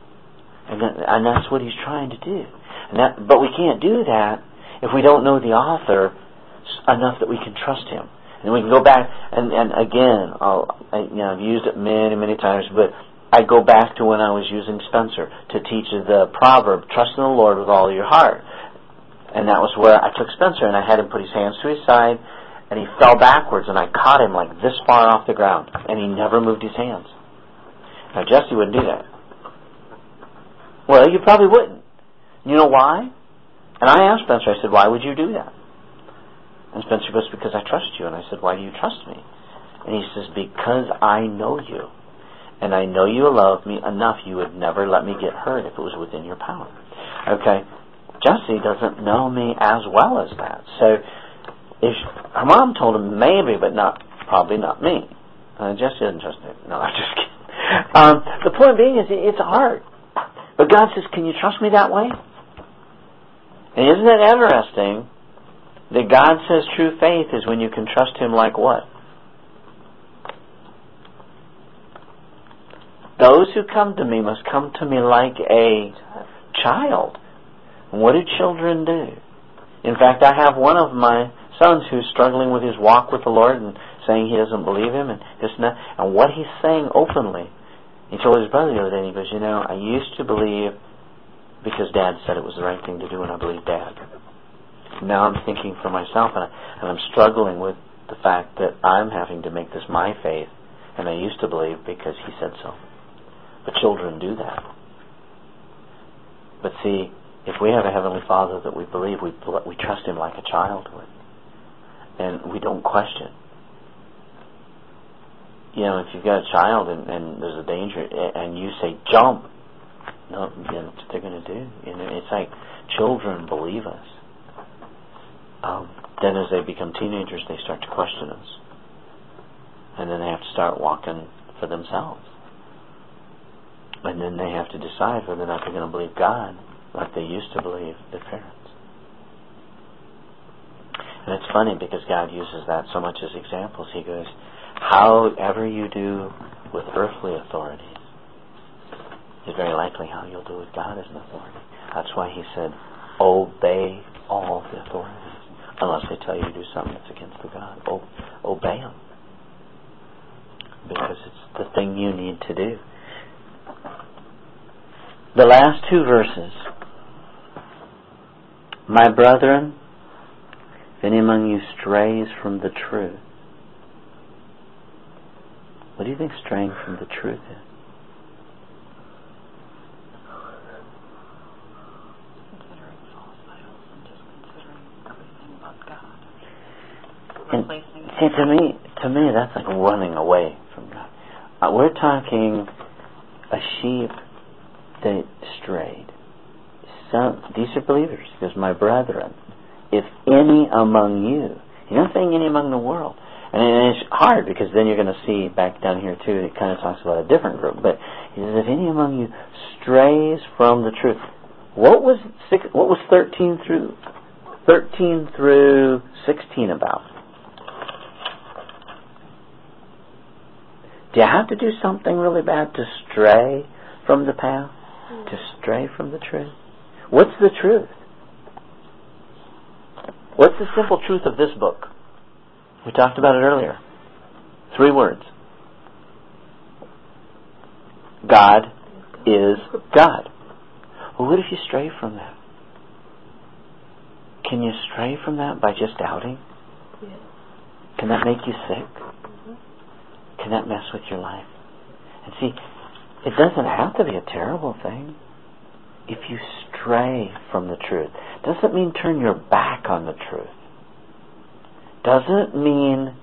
And that's what he's trying to do. But we can't do that if we don't know the author enough that we can trust him. And we can go back, and again, I've used it many, many times, but I go back to when I was using Spencer to teach the proverb, trust in the Lord with all your heart. And that was where I took Spencer, and I had him put his hands to his side, and he fell backwards, and I caught him like this far off the ground, and he never moved his hands. Now, Jesse wouldn't do that. Well, you probably wouldn't. You know why? And I asked Spencer, I said, why would you do that? And Spencer goes, because I trust you. And I said, why do you trust me? And he says, because I know you. And I know you love me enough you would never let me get hurt if it was within your power. Okay, Jesse doesn't know me as well as that. So, if her mom told him maybe, but probably not me. Jesse doesn't trust me. No, I'm just kidding. The point being is it's hard. But God says, can you trust me that way? And isn't it interesting that God says true faith is when you can trust Him like what? Those who come to me must come to me like a child. And what do children do? In fact, I have one of my sons who's struggling with his walk with the Lord and saying he doesn't believe Him and this and that. And what he's saying openly, he told his brother the other day, he goes, I used to believe because Dad said it was the right thing to do, and I believe Dad. Now I'm thinking for myself, and I'm struggling with the fact that I'm having to make this my faith, and I used to believe because he said so. But children do that. But see, if we have a Heavenly Father that we believe, we trust Him like a child would. And we don't question. If you've got a child and there's a danger, and you say, jump, no, that's what they're going to do. It's like children believe us. Then as they become teenagers, they start to question us. And then they have to start walking for themselves. And then they have to decide whether or not they're going to believe God like they used to believe their parents. And it's funny because God uses that so much as examples. He goes, however you do with earthly authorities is very likely how you'll do with God as an authority. That's why He said, obey all the authorities. Unless they tell you to do something that's against the God. Obey them. Because it's the thing you need to do. The last two verses My brethren, if any among you strays from the truth. What do you think straying from the truth is? Considering false idols and just considering everything but God. And Replacing see, to me, that's like running away from God. We're talking a sheep that strayed. These are believers. Because my brethren, if any among you, he's not saying any among the world. And it's hard because then you're going to see back down here too, it kind of talks about a different group. But he says, if any among you strays from the truth. What was 13 through 16 about? Do you have to do something really bad to stray from the path? To stray from the truth? What's the truth? What's the simple truth of this book? We talked about it earlier. 3 words. God is God. Well, what if you stray from that? Can you stray from that by just doubting? Yes. Can that make you sick? Can that mess with your life? And see, it doesn't have to be a terrible thing. If you stray from the truth, doesn't mean turn your back on the truth. Doesn't mean,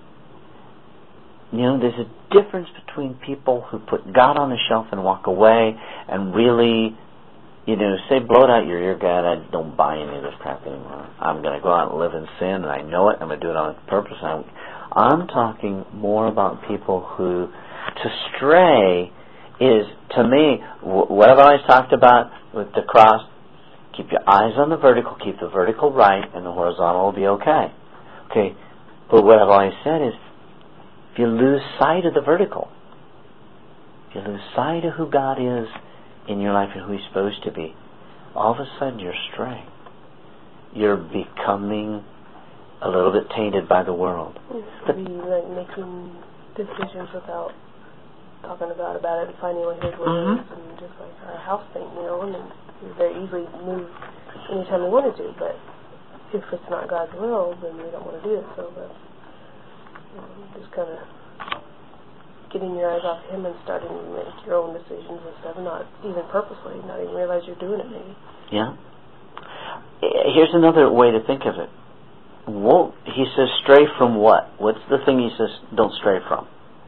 there's a difference between people who put God on the shelf and walk away and really, say, blow it out your ear, God, I don't buy any of this crap anymore. I'm going to go out and live in sin, and I know it. I'm going to do it on purpose. I'm talking more about people who, to stray is, to me, what I've always talked about with the cross, keep your eyes on the vertical, keep the vertical right, and the horizontal will be okay. Okay, but what I've always said is, if you lose sight of the vertical, if you lose sight of who God is in your life and who He's supposed to be, all of a sudden you're straying. You're becoming a little bit tainted by the world. But be like making decisions without talking about it and finding what His will is, and just like our house thing, and then we very easily move anytime we want to do, but if it's not God's will, then we don't want to do it. So that's just kind of getting your eyes off Him and starting to make your own decisions and stuff, not even purposely, not even realize you're doing it maybe. Yeah. Here's another way to think of it. He says stray from what? What's the thing He says don't stray from?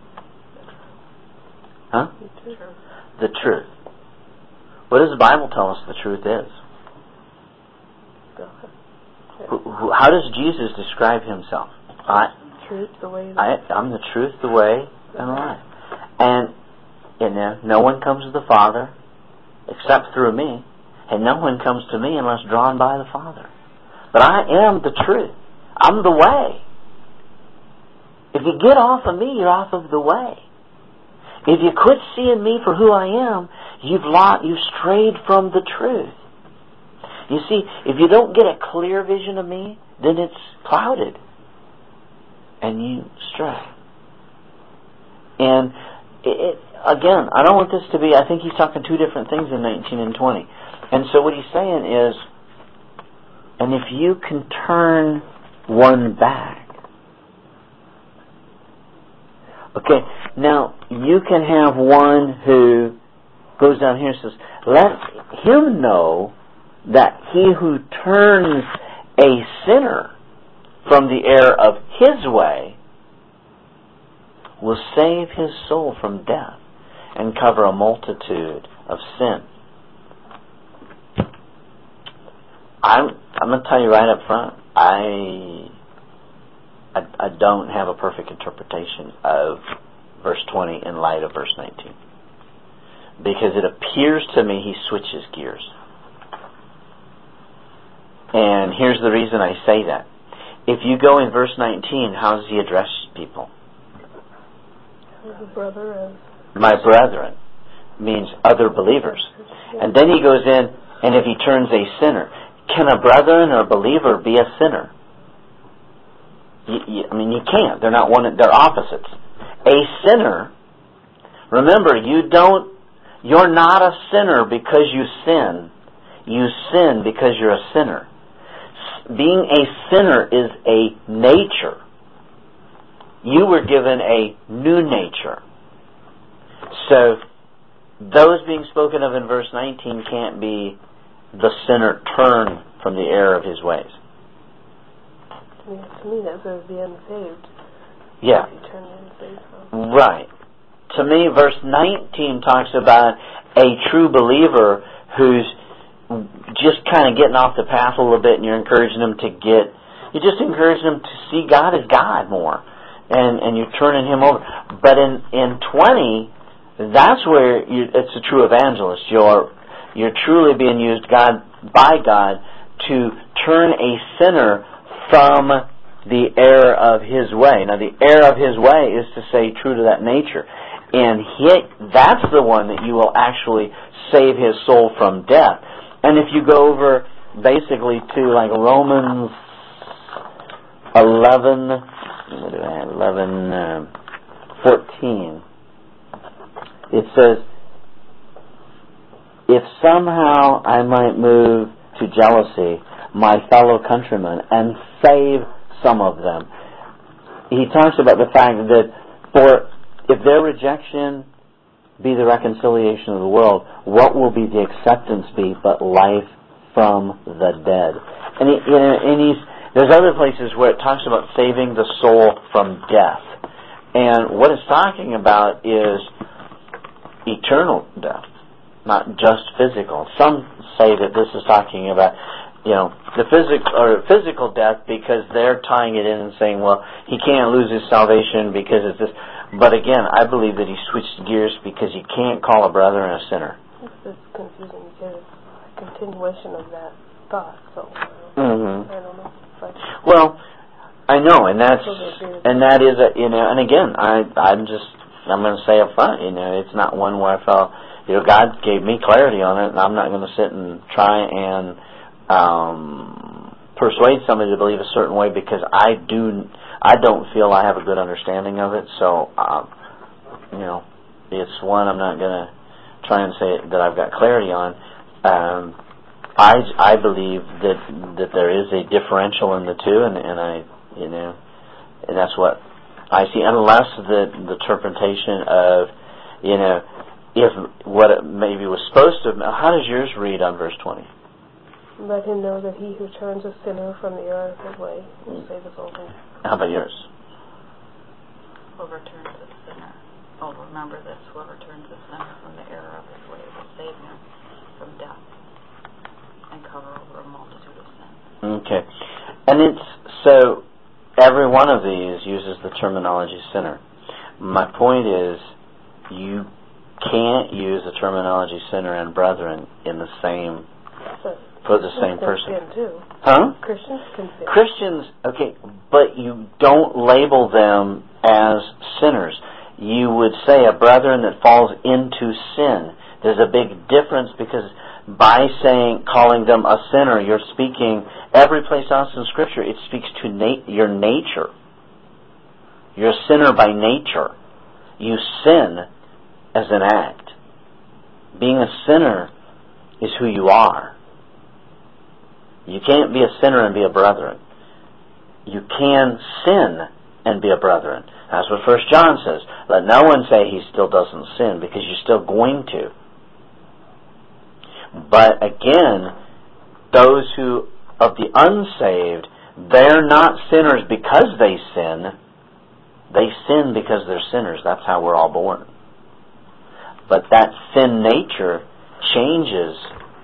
Huh? The truth. What does the Bible tell us the truth is? How does Jesus describe Himself? Truth, the way. I'm the truth, the way, and the life. And no one comes to the Father except through me, and no one comes to me unless drawn by the Father. But I am the truth. I'm the way. If you get off of me, you're off of the way. If you quit seeing me for who I am, you've strayed from the truth. You see, if you don't get a clear vision of me, then it's clouded. And you stray. And again, I don't want this to be, I think he's talking 2 different things in 19 and 20. And so what he's saying is, and if you can turn one back. Okay, now you can have one who goes down here and says, let him know that he who turns a sinner from the error of his way will save his soul from death and cover a multitude of sin. I'm going to tell you right up front, I don't have a perfect interpretation of verse 20 in light of verse 19. Because it appears to me he switches gears. And here's the reason I say that. If you go in verse 19, how does he address people? My brethren means other believers. And then he goes in, and if he turns a sinner, can a brethren or a believer be a sinner? You can't. They're not one. They're opposites. A sinner. Remember, you're not a sinner because you sin. You sin because you're a sinner. being a sinner is a nature. You were given a new nature. So, those being spoken of in verse 19 can't be the sinner turn from the error of his ways. To me, that says the unsaved. Yeah. Right. To me, verse 19 talks about a true believer who's just kind of getting off the path a little bit, and you're encouraging them you're just encouraging them to see God as God more, and you're turning Him over. But in 20, that's where it's a true evangelist. You're truly being used by God to turn a sinner from the error of his way. Now, the error of his way is to say true to that nature. And that's the one that you will actually save his soul from death. And if you go over basically to like Romans 14, it says, if somehow I might move to jealousy my fellow countrymen and save some of them. He talks about the fact that if their rejection be the reconciliation of the world, what will be the acceptance be but life from the dead? And there's other places where it talks about saving the soul from death. And what it's talking about is eternal death, not just physical. Some say that this is talking about the physical death, because they're tying it in and saying, well, he can't lose his salvation because it's this. But again, I believe that he switched gears because you can't call a brother a sinner. It's confusing because it's a continuation of that thought. So I don't know. Well, I know, and that is and again, I'm going to say up front, it's not one where I felt, God gave me clarity on it, and I'm not going to sit and try and persuade somebody to believe a certain way because I don't feel I have a good understanding of it. So, it's one I'm not going to try and say that I've got clarity on. I believe that there is a differential in the two, and that's what I see. Unless the interpretation of, if what it maybe was supposed to. How does yours read on verse 20? Let him know that he who turns a sinner from the error of his way will save his soul. How about yours? Whoever turns a sinner. Oh, remember this. Whoever turns a sinner from the error of his way will save him from death and cover over a multitude of sins. Okay. And so every one of these uses the terminology sinner. My point is, you can't use the terminology sinner and brethren in the same for the same person. Huh? Christians can sin. Christians, okay, but you don't label them as sinners. You would say a brethren that falls into sin. There's a big difference, because by calling them a sinner, you're speaking, every place else in Scripture, it speaks to your nature. You're a sinner by nature. You sin as an act. Being a sinner is who you are. You can't be a sinner and be a brethren. You can sin and be a brethren. That's what 1 John says. Let no one say he still doesn't sin, because you're still going to. But again, those who, of the unsaved, they're not sinners because they sin. They sin because they're sinners. That's how we're all born. But that sin nature changes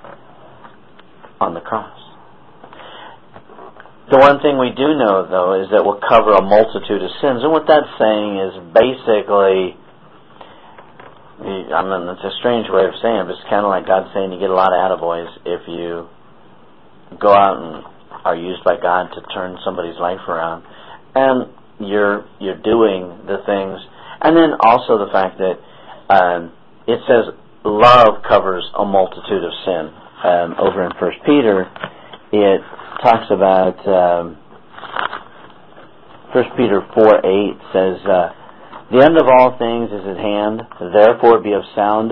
on the cross. The one thing we do know, though, is that we'll cover a multitude of sins. And what that's saying is basically, it's a strange way of saying it, but it's kind of like God saying you get a lot of attaboys if you go out and are used by God to turn somebody's life around. And you're doing the things. And then also the fact that it says love covers a multitude of sin. Over in 1 Peter, it talks about 1 Peter 4:8 says, the end of all things is at hand, therefore be of sound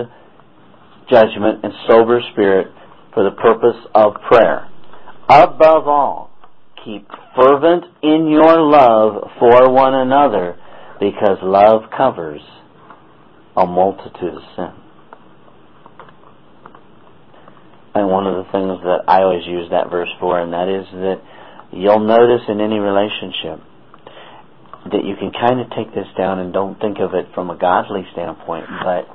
judgment and sober spirit for the purpose of prayer. Above all, keep fervent in your love for one another, because love covers a multitude of sin. And one of the things that I always use that verse for, and that is that you'll notice in any relationship that you can kind of take this down and don't think of it from a godly standpoint, but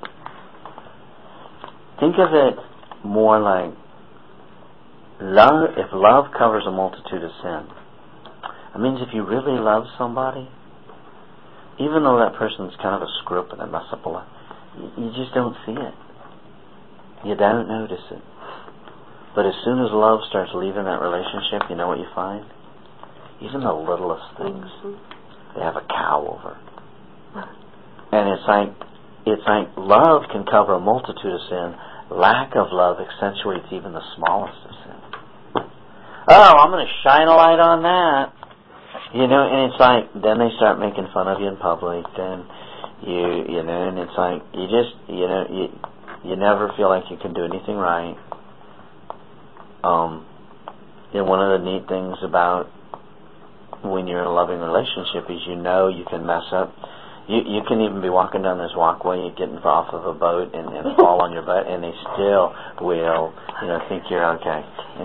think of it more like love. If love covers a multitude of sin, it means if you really love somebody, even though that person's kind of a screw-up and a mess up a lot, you just don't see it. You don't notice it. But as soon as love starts leaving that relationship, you know what you find? Even the littlest things, they have a cow over. And it's like love can cover a multitude of sin. Lack of love accentuates even the smallest of sin. Oh, I'm going to shine a light on that. And it's like, then they start making fun of you in public, and and it's like, you never feel like you can do anything right. One of the neat things about when you're in a loving relationship is you can mess up. You can even be walking down this walkway, getting off of a boat, and fall on your butt, and they still will, think you're okay.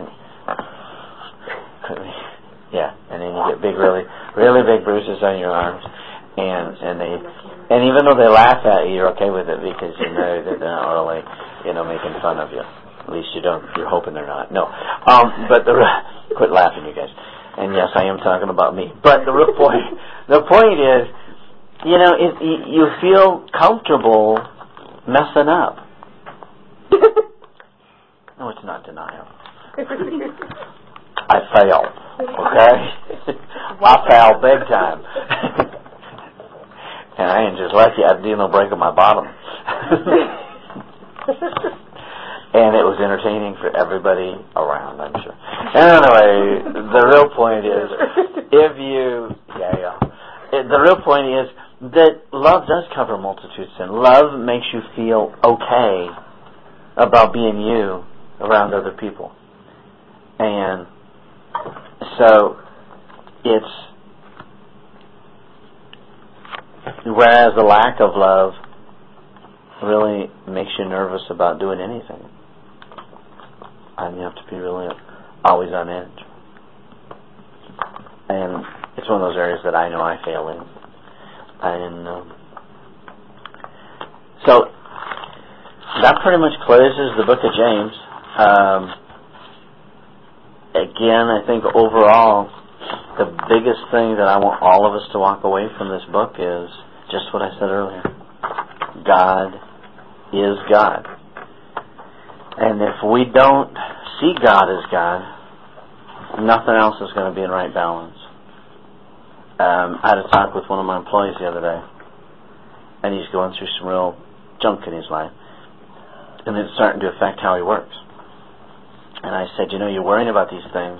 Yeah, and then you get big, really, really big bruises on your arms, and even though they laugh at you, you're okay with it because you know that they're not really, making fun of you. At least you don't. You're hoping they're not. No, but quit laughing, you guys. And yes, I am talking about me. But the real point, is, you feel comfortable messing up. No, it's not denial. I failed. Okay? I failed big time. And I ain't just lucky. I didn't break my bottom. And it was entertaining for everybody around, I'm sure. Anyway, the real point is, the real point is that love does cover a multitude of sin. Love makes you feel okay about being you around other people. And so whereas the lack of love really makes you nervous about doing anything. And you have to be really always on edge. And it's one of those areas that I know I fail in. And so that pretty much closes the book of James. Again, I think overall, the biggest thing that I want all of us to walk away from this book is just what I said earlier. God is God. And if we don't see God as God, nothing else is going to be in right balance. I had a talk with one of my employees the other day, and he's going through some real junk in his life, and it's starting to affect how he works. And I said, you're worrying about these things,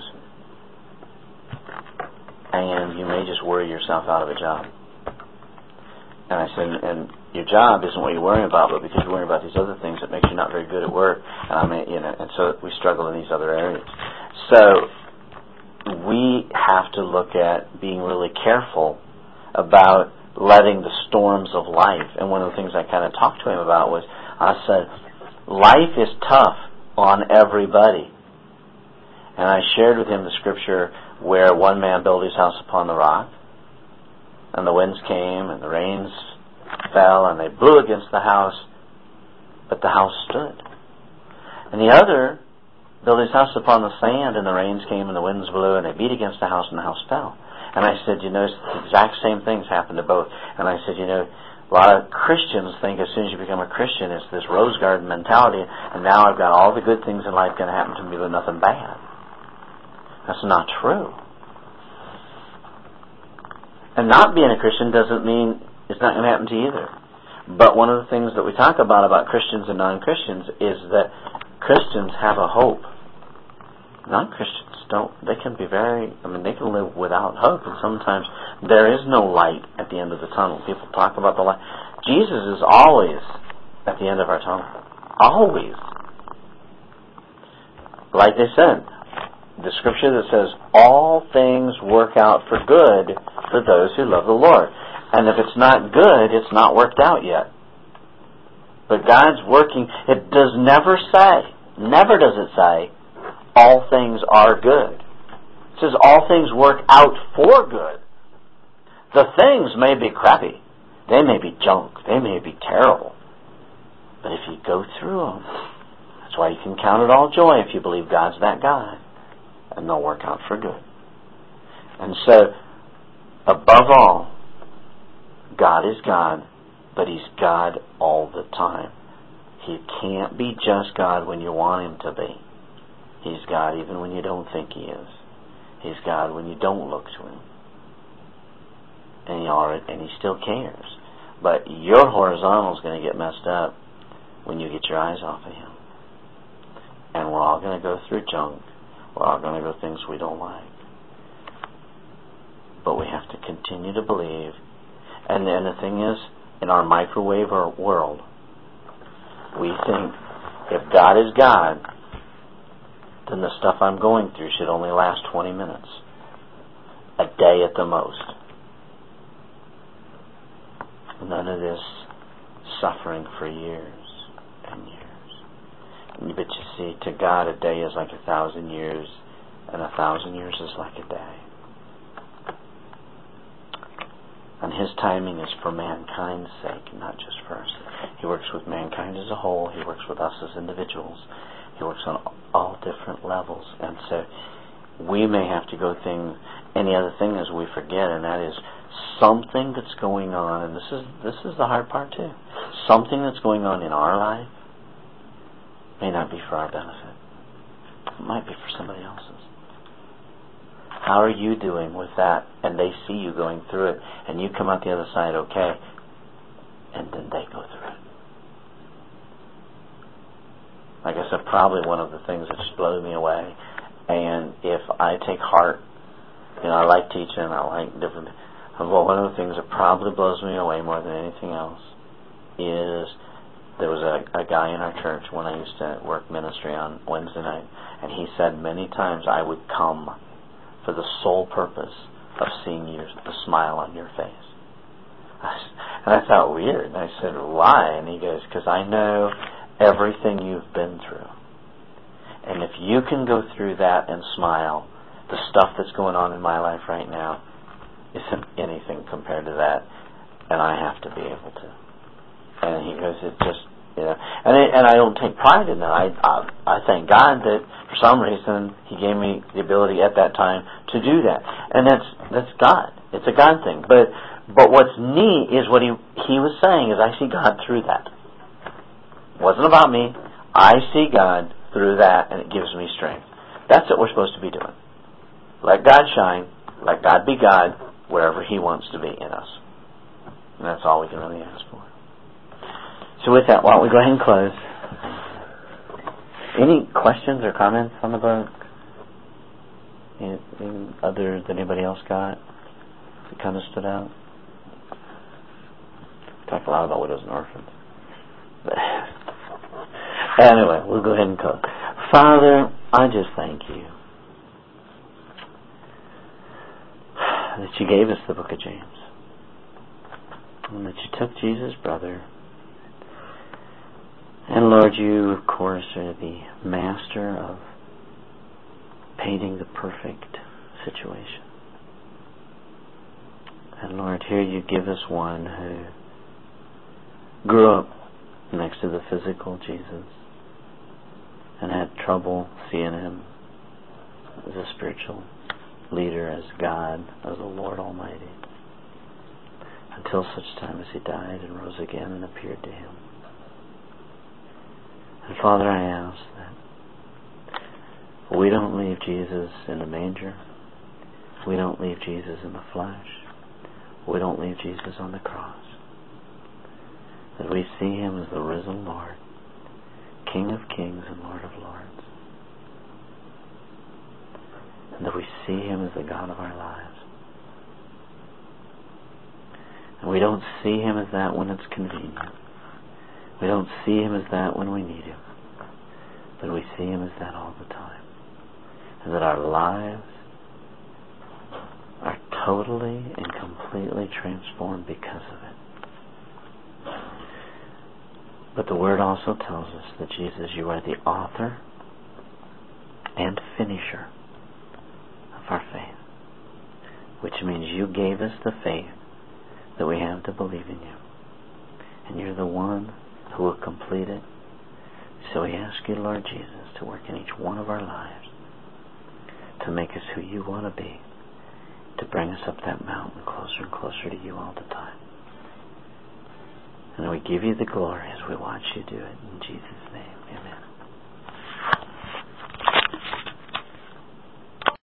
and you may just worry yourself out of a job. And I said, and your job isn't what you're worrying about, but because you're worrying about these other things, it makes you not very good at work. And and so we struggle in these other areas. So we have to look at being really careful about letting the storms of life. And one of the things I kind of talked to him about was, I said, life is tough on everybody. And I shared with him the scripture where one man built his house upon the rock, and the winds came, and the rains fell, and they blew against the house, but the house stood. And the other built his house upon the sand, and the rains came, and the winds blew, and they beat against the house, and the house fell. And I said, the exact same things happened to both. And I said, a lot of Christians think as soon as you become a Christian, it's this rose garden mentality, and now I've got all the good things in life going to happen to me, but nothing bad. That's not true. And not being a Christian doesn't mean it's not going to happen to you either. But one of the things that we talk about Christians and non-Christians is that Christians have a hope. Non-Christians don't. They can be they can live without hope, and sometimes there is no light at the end of the tunnel. People talk about the light. Jesus is always at the end of our tunnel. Always. Like they said, the scripture that says, all things work out for good for those who love the Lord. And if it's not good, it's not worked out yet. But God's working. It does never does it say, all things are good. It says all things work out for good. The things may be crappy. They may be junk. They may be terrible. But if you go through them, that's why you can count it all joy if you believe God's that God. And they'll work out for good. And so, above all, God is God, but He's God all the time. He can't be just God when you want Him to be. He's God even when you don't think He is. He's God when you don't look to Him. And He still cares. But your horizontal is going to get messed up when you get your eyes off of Him. And we're all going to go through junk. We're all going to go things we don't like. But we have to continue to believe. And the thing is, in our microwave world, we think if God is God, then the stuff I'm going through should only last 20 minutes. A day at the most. None of this suffering for years and years. But you see, to God a day is like 1,000 years, and 1,000 years is like a day. And His timing is for mankind's sake, not just for us. He works with mankind as a whole. He works with us as individuals. He works on all different levels. And so we may have to go through. And the other thing is we forget, and that is something that's going on, and this is the hard part too. Something that's going on in our life may not be for our benefit. It might be for somebody else's. How are you doing with that? And they see you going through it, and you come out the other side okay, and then they go through it. Like I said, probably one of the things that just blows me away, and if I take heart, I like teaching, I like different. Well, one of the things that probably blows me away more than anything else is there was a guy in our church when I used to work ministry on Wednesday night, and he said many times I would come for the sole purpose of seeing the smile on your face. And I thought, weird. And I said, why? And he goes, because I know everything you've been through. And if you can go through that and smile, the stuff that's going on in my life right now isn't anything compared to that, and I have to be able to. And he goes, it just, and I don't take pride in that. I thank God that for some reason He gave me the ability at that time to do that, and that's God. It's a God thing. But what's neat is what he was saying is I see God through that. It wasn't about me. I see God through that, and it gives me strength. That's what we're supposed to be doing. Let God shine. Let God be God wherever He wants to be in us. And that's all we can really ask for. So with that, why don't we go ahead and close? Any questions or comments on the book? Anything other that anybody else got that kind of stood out? Talk a lot about widows and orphans. But anyway, we'll go ahead and close. Father, I just thank You that You gave us the book of James, and that You took Jesus' brother. And Lord, You, of course, are the master of painting the perfect situation. And Lord, here You give us one who grew up next to the physical Jesus and had trouble seeing Him as a spiritual leader, as God, as the Lord Almighty, until such time as He died and rose again and appeared to him. And Father, I ask that we don't leave Jesus in the manger. We don't leave Jesus in the flesh. We don't leave Jesus on the cross. That we see Him as the risen Lord, King of kings and Lord of lords. And that we see Him as the God of our lives. And we don't see Him as that when it's convenient. We don't see Him as that when we need Him. But we see Him as that all the time. and that our lives are totally and completely transformed because of it. But the Word also tells us that, Jesus, you are the author and finisher of our faith, which means you gave us the faith that we have to believe in you. And you're the one who will complete it. So we ask you, Lord Jesus, to work in each one of our lives, to make us who you want to be, to bring us up that mountain closer and closer to you all the time. And we give you the glory as we watch you do it. In Jesus' name, amen.